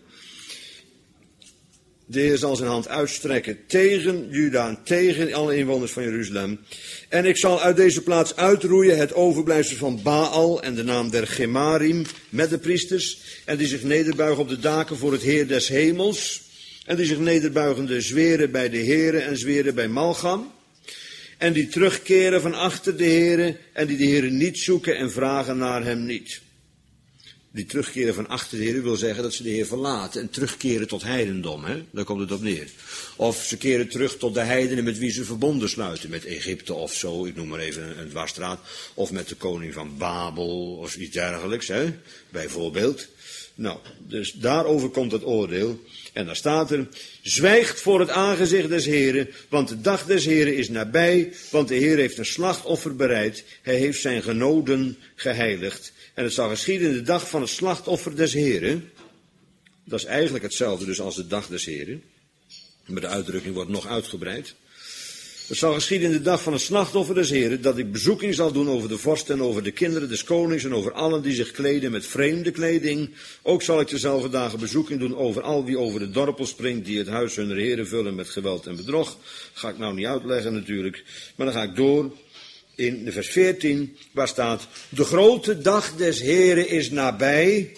De Heer zal zijn hand uitstrekken tegen Juda en tegen alle inwoners van Jeruzalem. En ik zal uit deze plaats uitroeien het overblijfsel van Baal en de naam der Gemarim met de priesters. En die zich nederbuigen op de daken voor het Heer des hemels. En die zich nederbuigende zweren bij de Heere en zweren bij Malcham. En die terugkeren van achter de Heere en die de Heere niet zoeken en vragen naar hem niet. Die terugkeren van achter de Heer wil zeggen dat ze de Heer verlaten en terugkeren tot heidendom. Hè? Daar komt het op neer. Of ze keren terug tot de heidenen met wie ze verbonden sluiten. Met Egypte of zo, ik noem maar even een dwarsstraat. Of met de koning van Babel of iets dergelijks, hè? Bijvoorbeeld. Nou, dus daarover komt het oordeel. En daar staat er: zwijgt voor het aangezicht des Heren, want de dag des Heren is nabij. Want de Heer heeft een slachtoffer bereid. Hij heeft zijn genoden geheiligd. En het zal geschieden in de dag van het slachtoffer des Heren. Dat is eigenlijk hetzelfde dus als de dag des Heren. Maar de uitdrukking wordt nog uitgebreid. Het zal geschieden in de dag van het slachtoffer des Heren, dat ik bezoeking zal doen over de vorsten en over de kinderen des konings en over allen die zich kleden met vreemde kleding. Ook zal ik dezelfde dagen bezoeking doen over al wie over de dorpel springt, die het huis hunner heren vullen met geweld en bedrog. Ga ik nou niet uitleggen natuurlijk, maar dan ga ik door in de vers 14, waar staat: de grote dag des Heren is nabij.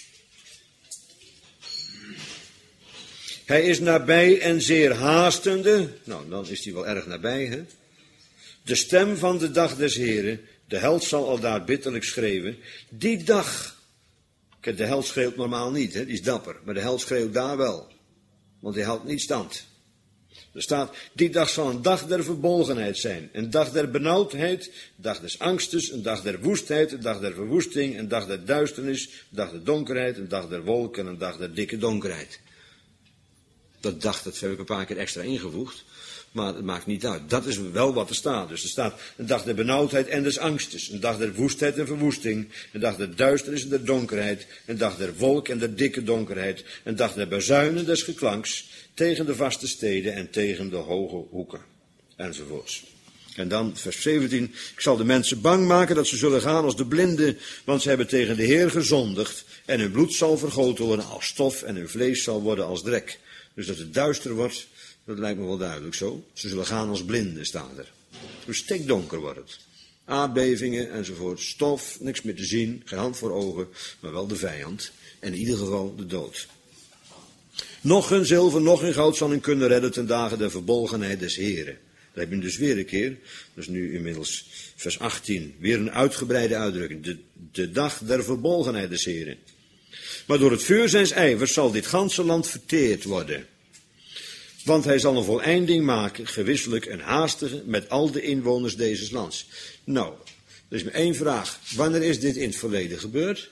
Hij is nabij en zeer haastende. Nou, dan is hij wel erg nabij, hè. De stem van de dag des Heren, de held zal al daar bitterlijk schreeuwen. Die dag, kijk, de held schreeuwt normaal niet, hè, die is dapper. Maar de held schreeuwt daar wel, want hij houdt niet stand. Er staat: die dag zal een dag der verbolgenheid zijn, een dag der benauwdheid, een dag des angstes, een dag der woestheid, een dag der verwoesting, een dag der duisternis, een dag der donkerheid, een dag der wolken, een dag der dikke donkerheid. Dat heb ik een paar keer extra ingevoegd, maar het maakt niet uit. Dat is wel wat er staat. Dus er staat een dag der benauwdheid en des angstes, een dag der woestheid en verwoesting, een dag der duisternis en der donkerheid, een dag der wolk en der dikke donkerheid, een dag der bazuinen des geklanks, tegen de vaste steden en tegen de hoge hoeken, enzovoorts. En dan vers 17, ik zal de mensen bang maken dat ze zullen gaan als de blinden, want ze hebben tegen de Heer gezondigd, en hun bloed zal vergoten worden als stof en hun vlees zal worden als drek. Dus dat het duister wordt, dat lijkt me wel duidelijk zo. Ze zullen gaan als blinden, staat er. Dus stikdonker wordt het. Aardbevingen enzovoort, stof, niks meer te zien, geen hand voor ogen, maar wel de vijand. En in ieder geval de dood. Nog een zilver, nog een goud zal hen kunnen redden ten dagen der verbolgenheid des Heren. Daar heb je hem dus weer een keer. Dus nu inmiddels vers 18. Weer een uitgebreide uitdrukking. De dag der verbolgenheid des Heren. Maar door het vuur zijns ijvers zal dit ganse land verteerd worden. Want hij zal een voleinding maken, gewisselijk en haastige, met al de inwoners deze lands. Nou, er is maar één vraag. Wanneer is dit in het verleden gebeurd?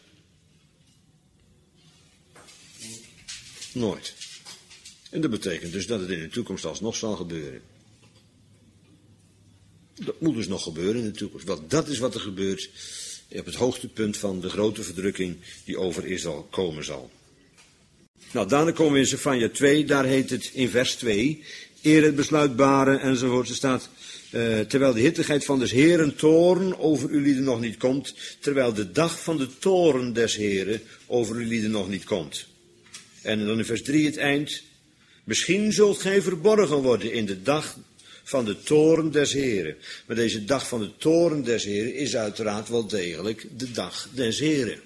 Nooit. En dat betekent dus dat het in de toekomst alsnog zal gebeuren. Dat moet dus nog gebeuren in de toekomst. Want dat is wat er gebeurt op het hoogtepunt van de grote verdrukking die over Israël komen zal. Nou, daarna komen we in Zefanja 2, daar heet het in vers 2, eer het besluitbare enzovoort. Er staat, terwijl de hittigheid van des Heren toorn over uw lieden nog niet komt, terwijl de dag van de toorn des Heren over uw lieden nog niet komt. En dan in vers 3 het eind, misschien zult gij verborgen worden in de dag van de toorn des Heren. Maar deze dag van de toorn des Heren is uiteraard wel degelijk de dag des Heren.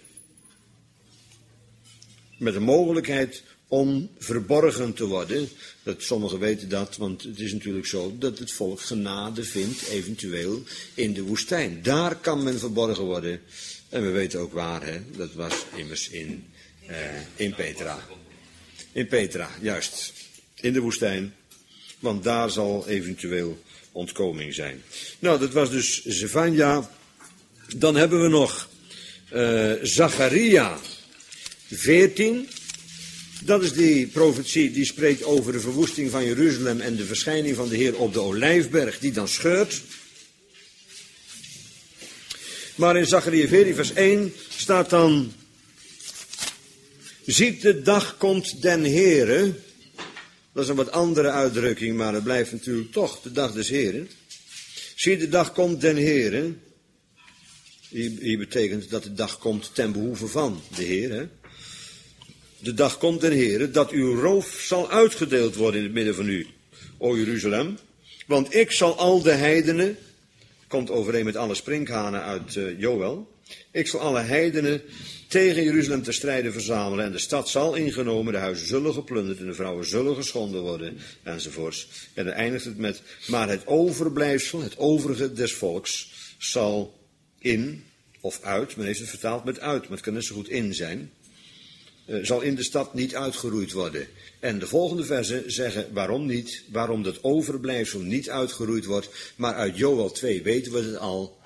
Met de mogelijkheid om verborgen te worden. Dat sommigen weten dat, want het is natuurlijk zo dat het volk genade vindt, eventueel in de woestijn. Daar kan men verborgen worden. En we weten ook waar, hè? Dat was immers in Petra. In Petra, juist. In de woestijn. Want daar zal eventueel ontkoming zijn. Nou, dat was dus Zefanja. Dan hebben we nog Zacharia 14. Dat is die profetie die spreekt over de verwoesting van Jeruzalem en de verschijning van de Heer op de Olijfberg, die dan scheurt. Maar in Zacharia 14 vers 1 staat dan: ziet, de dag komt den Heere. Dat is een wat andere uitdrukking, maar het blijft natuurlijk toch de dag des Heren. Zie, de dag komt den Heere. Hier betekent dat de dag komt ten behoeve van de Heer. Hè? De dag komt den Heere, dat uw roof zal uitgedeeld worden in het midden van u, o Jeruzalem. Want ik zal al de heidenen, komt overeen met alle sprinkhanen uit Joël. Ik zal alle heidenen tegen Jeruzalem te strijden verzamelen. En de stad zal ingenomen, de huizen zullen geplunderd en de vrouwen zullen geschonden worden, enzovoorts. En dan eindigt het met: maar het overblijfsel, het overige des volks, zal in of uit, men heeft het vertaald met uit, maar het kan net zo goed in zijn, zal in de stad niet uitgeroeid worden. En de volgende versen zeggen waarom niet, waarom dat overblijfsel niet uitgeroeid wordt, maar uit Joël 2 weten we het al.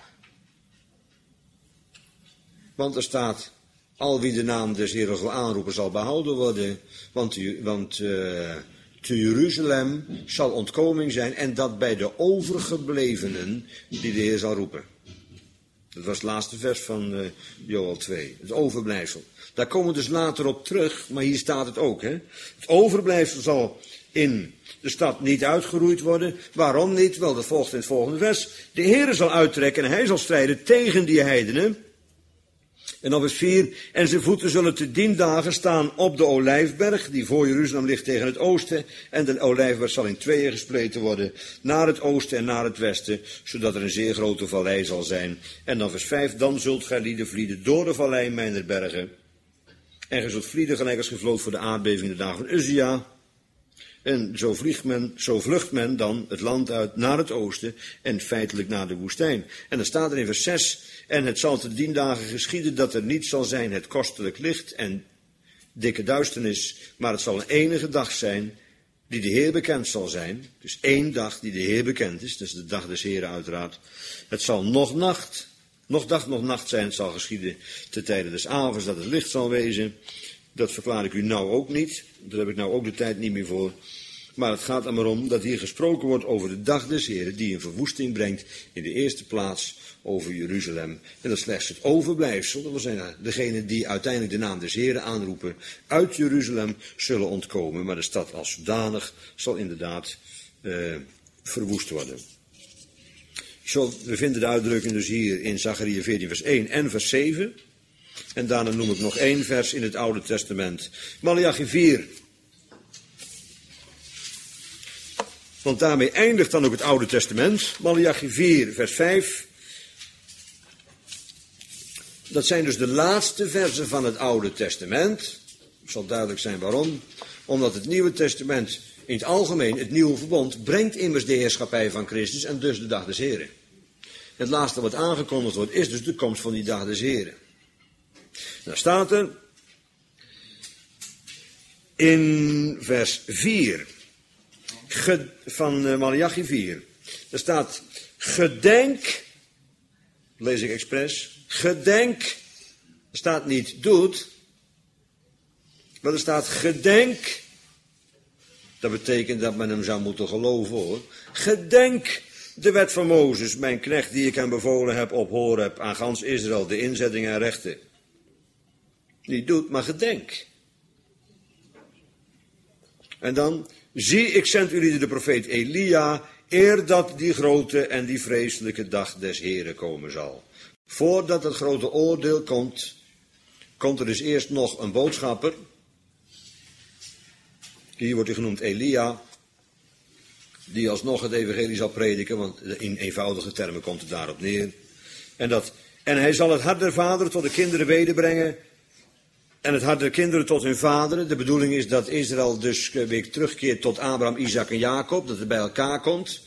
Want er staat, al wie de naam des Heeren wil aanroepen zal behouden worden, want te Jeruzalem zal ontkoming zijn en dat bij de overgeblevenen die de Heer zal roepen. Dat was het laatste vers van Joël 2, het overblijfsel. Daar komen we dus later op terug, maar hier staat het ook. Hè? Het overblijfsel zal in de stad niet uitgeroeid worden. Waarom niet? Wel, dat volgt in het volgende vers. De Heer zal uittrekken en hij zal strijden tegen die heidenen. En dan vers 4. En zijn voeten zullen te dien dagen staan op de Olijfberg, die voor Jeruzalem ligt tegen het oosten. En de Olijfberg zal in tweeën gespleten worden, naar het oosten en naar het westen, zodat er een zeer grote vallei zal zijn. En dan vers 5. Dan zult gij lieden vlieden door de vallei mijner bergen. En gij zult vlieden gelijk als gevlood voor de aardbeving in de dagen van Uzia. En zo vlucht men dan het land uit naar het oosten en feitelijk naar de woestijn. En dan staat er in vers 6, en het zal te dien dagen geschieden dat er niet zal zijn het kostelijk licht en dikke duisternis, maar het zal een enige dag zijn die de Heer bekend zal zijn. Dus één dag die de Heer bekend is, dat is de dag des Heren uiteraard. Het zal nog dag, nog nacht zijn, het zal geschieden te tijden des avonds dat het licht zal wezen. Dat verklaar ik u nou ook niet, daar heb ik nou ook de tijd niet meer voor. Maar het gaat er maar om dat hier gesproken wordt over de dag des Heren, die een verwoesting brengt in de eerste plaats over Jeruzalem. En dat slechts het overblijfsel, dat wil zeggen degenen die uiteindelijk de naam des Heren aanroepen, uit Jeruzalem zullen ontkomen. Maar de stad als zodanig zal inderdaad verwoest worden. Zo, we vinden de uitdrukking dus hier in Zachariah 14 vers 1 en vers 7. En daarna noem ik nog één vers in het Oude Testament. Maleachi 4. Want daarmee eindigt dan ook het Oude Testament. Maleachi 4 vers 5. Dat zijn dus de laatste versen van het Oude Testament. Het zal duidelijk zijn waarom. Omdat het Nieuwe Testament in het algemeen, het Nieuwe Verbond, brengt immers de heerschappij van Christus en dus de dag des Heren. Het laatste wat aangekondigd wordt is dus de komst van die dag des Heren. Dan staat er in vers 4 van Maleachi 4. Er staat gedenk, lees ik expres, gedenk, er staat niet doet, maar er staat gedenk. Dat betekent dat men hem zou moeten geloven hoor. Gedenk de wet van Mozes, mijn knecht die ik hem bevolen heb op Horeb aan gans Israël, de inzettingen en rechten. Niet doet, maar gedenk. En dan, zie ik zend jullie de profeet Elia, eer dat die grote en die vreselijke dag des Heren komen zal. Voordat het grote oordeel komt er dus eerst nog een boodschapper. Hier wordt hij genoemd Elia, die alsnog het evangelie zal prediken, want in eenvoudige termen komt het daarop neer. En hij zal het hart der vaderen tot de kinderen wederbrengen, en het hart der kinderen tot hun vaderen. De bedoeling is dat Israël dus weer terugkeert tot Abraham, Isaac en Jacob, dat het bij elkaar komt.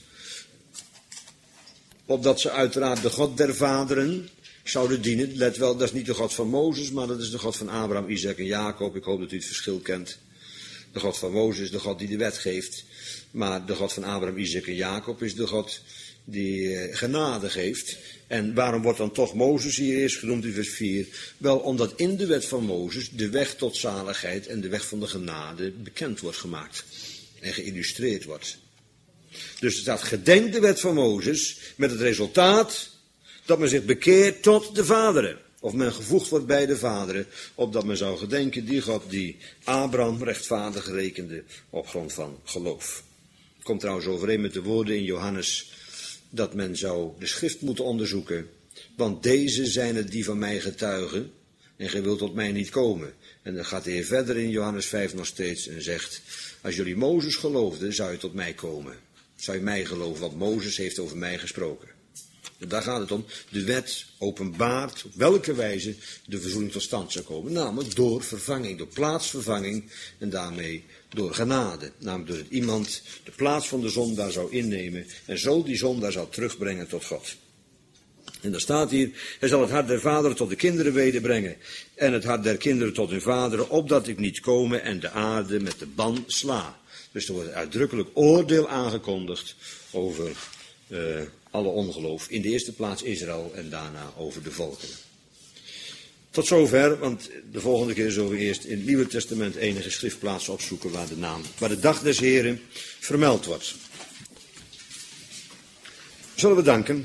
Opdat ze uiteraard de God der vaderen zouden dienen. Let wel, dat is niet de God van Mozes, maar dat is de God van Abraham, Isaac en Jacob. Ik hoop dat u het verschil kent. De God van Mozes is de God die de wet geeft. Maar de God van Abraham, Isaac en Jacob is de God die genade geeft. En waarom wordt dan toch Mozes hier eerst genoemd in vers 4? Wel, omdat in de wet van Mozes de weg tot zaligheid en de weg van de genade bekend wordt gemaakt. En geïllustreerd wordt. Dus er staat gedenk de wet van Mozes met het resultaat dat men zich bekeert tot de vaderen. Of men gevoegd wordt bij de vaderen, opdat men zou gedenken die God die Abraham rechtvaardig rekende op grond van geloof. Het komt trouwens overeen met de woorden in Johannes dat men zou de schrift moeten onderzoeken. Want deze zijn het die van mij getuigen en gij wilt tot mij niet komen. En dan gaat de Heer verder in Johannes 5 nog steeds en zegt, als jullie Mozes geloofden, zou je tot mij komen. Zou je mij geloven, want Mozes heeft over mij gesproken. En daar gaat het om. De wet openbaart op welke wijze de verzoening tot stand zou komen. Namelijk door vervanging, door plaatsvervanging en daarmee door genade. Namelijk doordat iemand de plaats van de zondaar zou innemen en zo die zondaar zou terugbrengen tot God. En dan staat hier, hij zal het hart der vaderen tot de kinderen wederbrengen, en het hart der kinderen tot hun vaderen, opdat ik niet komen en de aarde met de ban sla. Dus er wordt uitdrukkelijk oordeel aangekondigd over alle ongeloof. In de eerste plaats Israël en daarna over de volkeren. Tot zover, want de volgende keer zullen we eerst in het Nieuwe Testament enige schriftplaatsen opzoeken waar de dag des Heren vermeld wordt. Zullen we danken?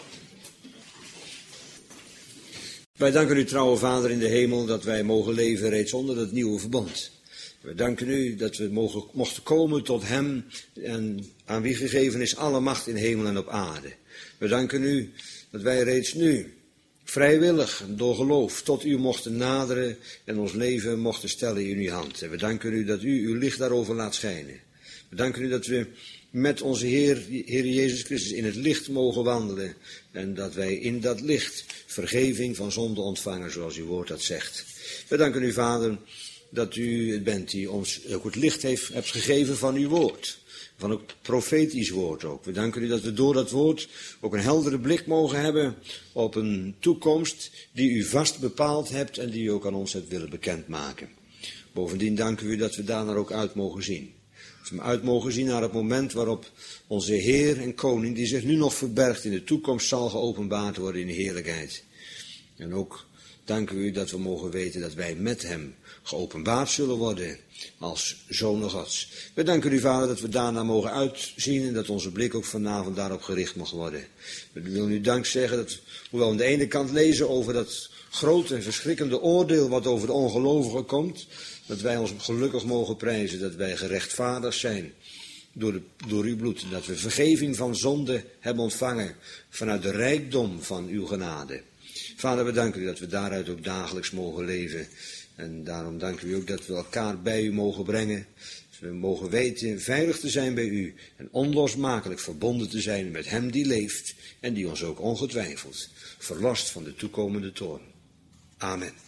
Wij danken u, trouwe Vader in de hemel, dat wij mogen leven reeds onder het nieuwe verbond. We danken u dat we mochten komen tot hem en aan wie gegeven is alle macht in hemel en op aarde. We danken u dat wij reeds nu vrijwillig door geloof tot u mochten naderen en ons leven mochten stellen in uw hand. En we danken u dat u uw licht daarover laat schijnen. We danken u dat we met onze Heer Jezus Christus in het licht mogen wandelen en dat wij in dat licht vergeving van zonde ontvangen, zoals uw woord dat zegt. We danken u, Vader, dat u het bent die ons ook het licht hebt gegeven van uw woord. Van ook profetisch woord ook. We danken u dat we door dat woord ook een heldere blik mogen hebben op een toekomst die u vast bepaald hebt en die u ook aan ons hebt willen bekendmaken. Bovendien danken we u dat we daar naar ook uit mogen zien. Dat we uit mogen zien naar het moment waarop onze Heer en Koning, die zich nu nog verbergt, in de toekomst zal geopenbaard worden in de heerlijkheid. En ook danken we u dat we mogen weten dat wij met hem geopenbaard zullen worden als zonen Gods. We danken u, Vader, dat we daarna mogen uitzien en dat onze blik ook vanavond daarop gericht mag worden. We willen u dank zeggen dat, hoewel we aan de ene kant lezen over dat grote en verschrikkende oordeel wat over de ongelovigen komt, dat wij ons gelukkig mogen prijzen dat wij gerechtvaardigd zijn door uw bloed. En dat we vergeving van zonde hebben ontvangen vanuit de rijkdom van uw genade. Vader, we danken u dat we daaruit ook dagelijks mogen leven. En daarom danken we ook dat we elkaar bij u mogen brengen. Dat we mogen weten veilig te zijn bij u en onlosmakelijk verbonden te zijn met hem die leeft en die ons ook ongetwijfeld verlost van de toekomende toorn. Amen.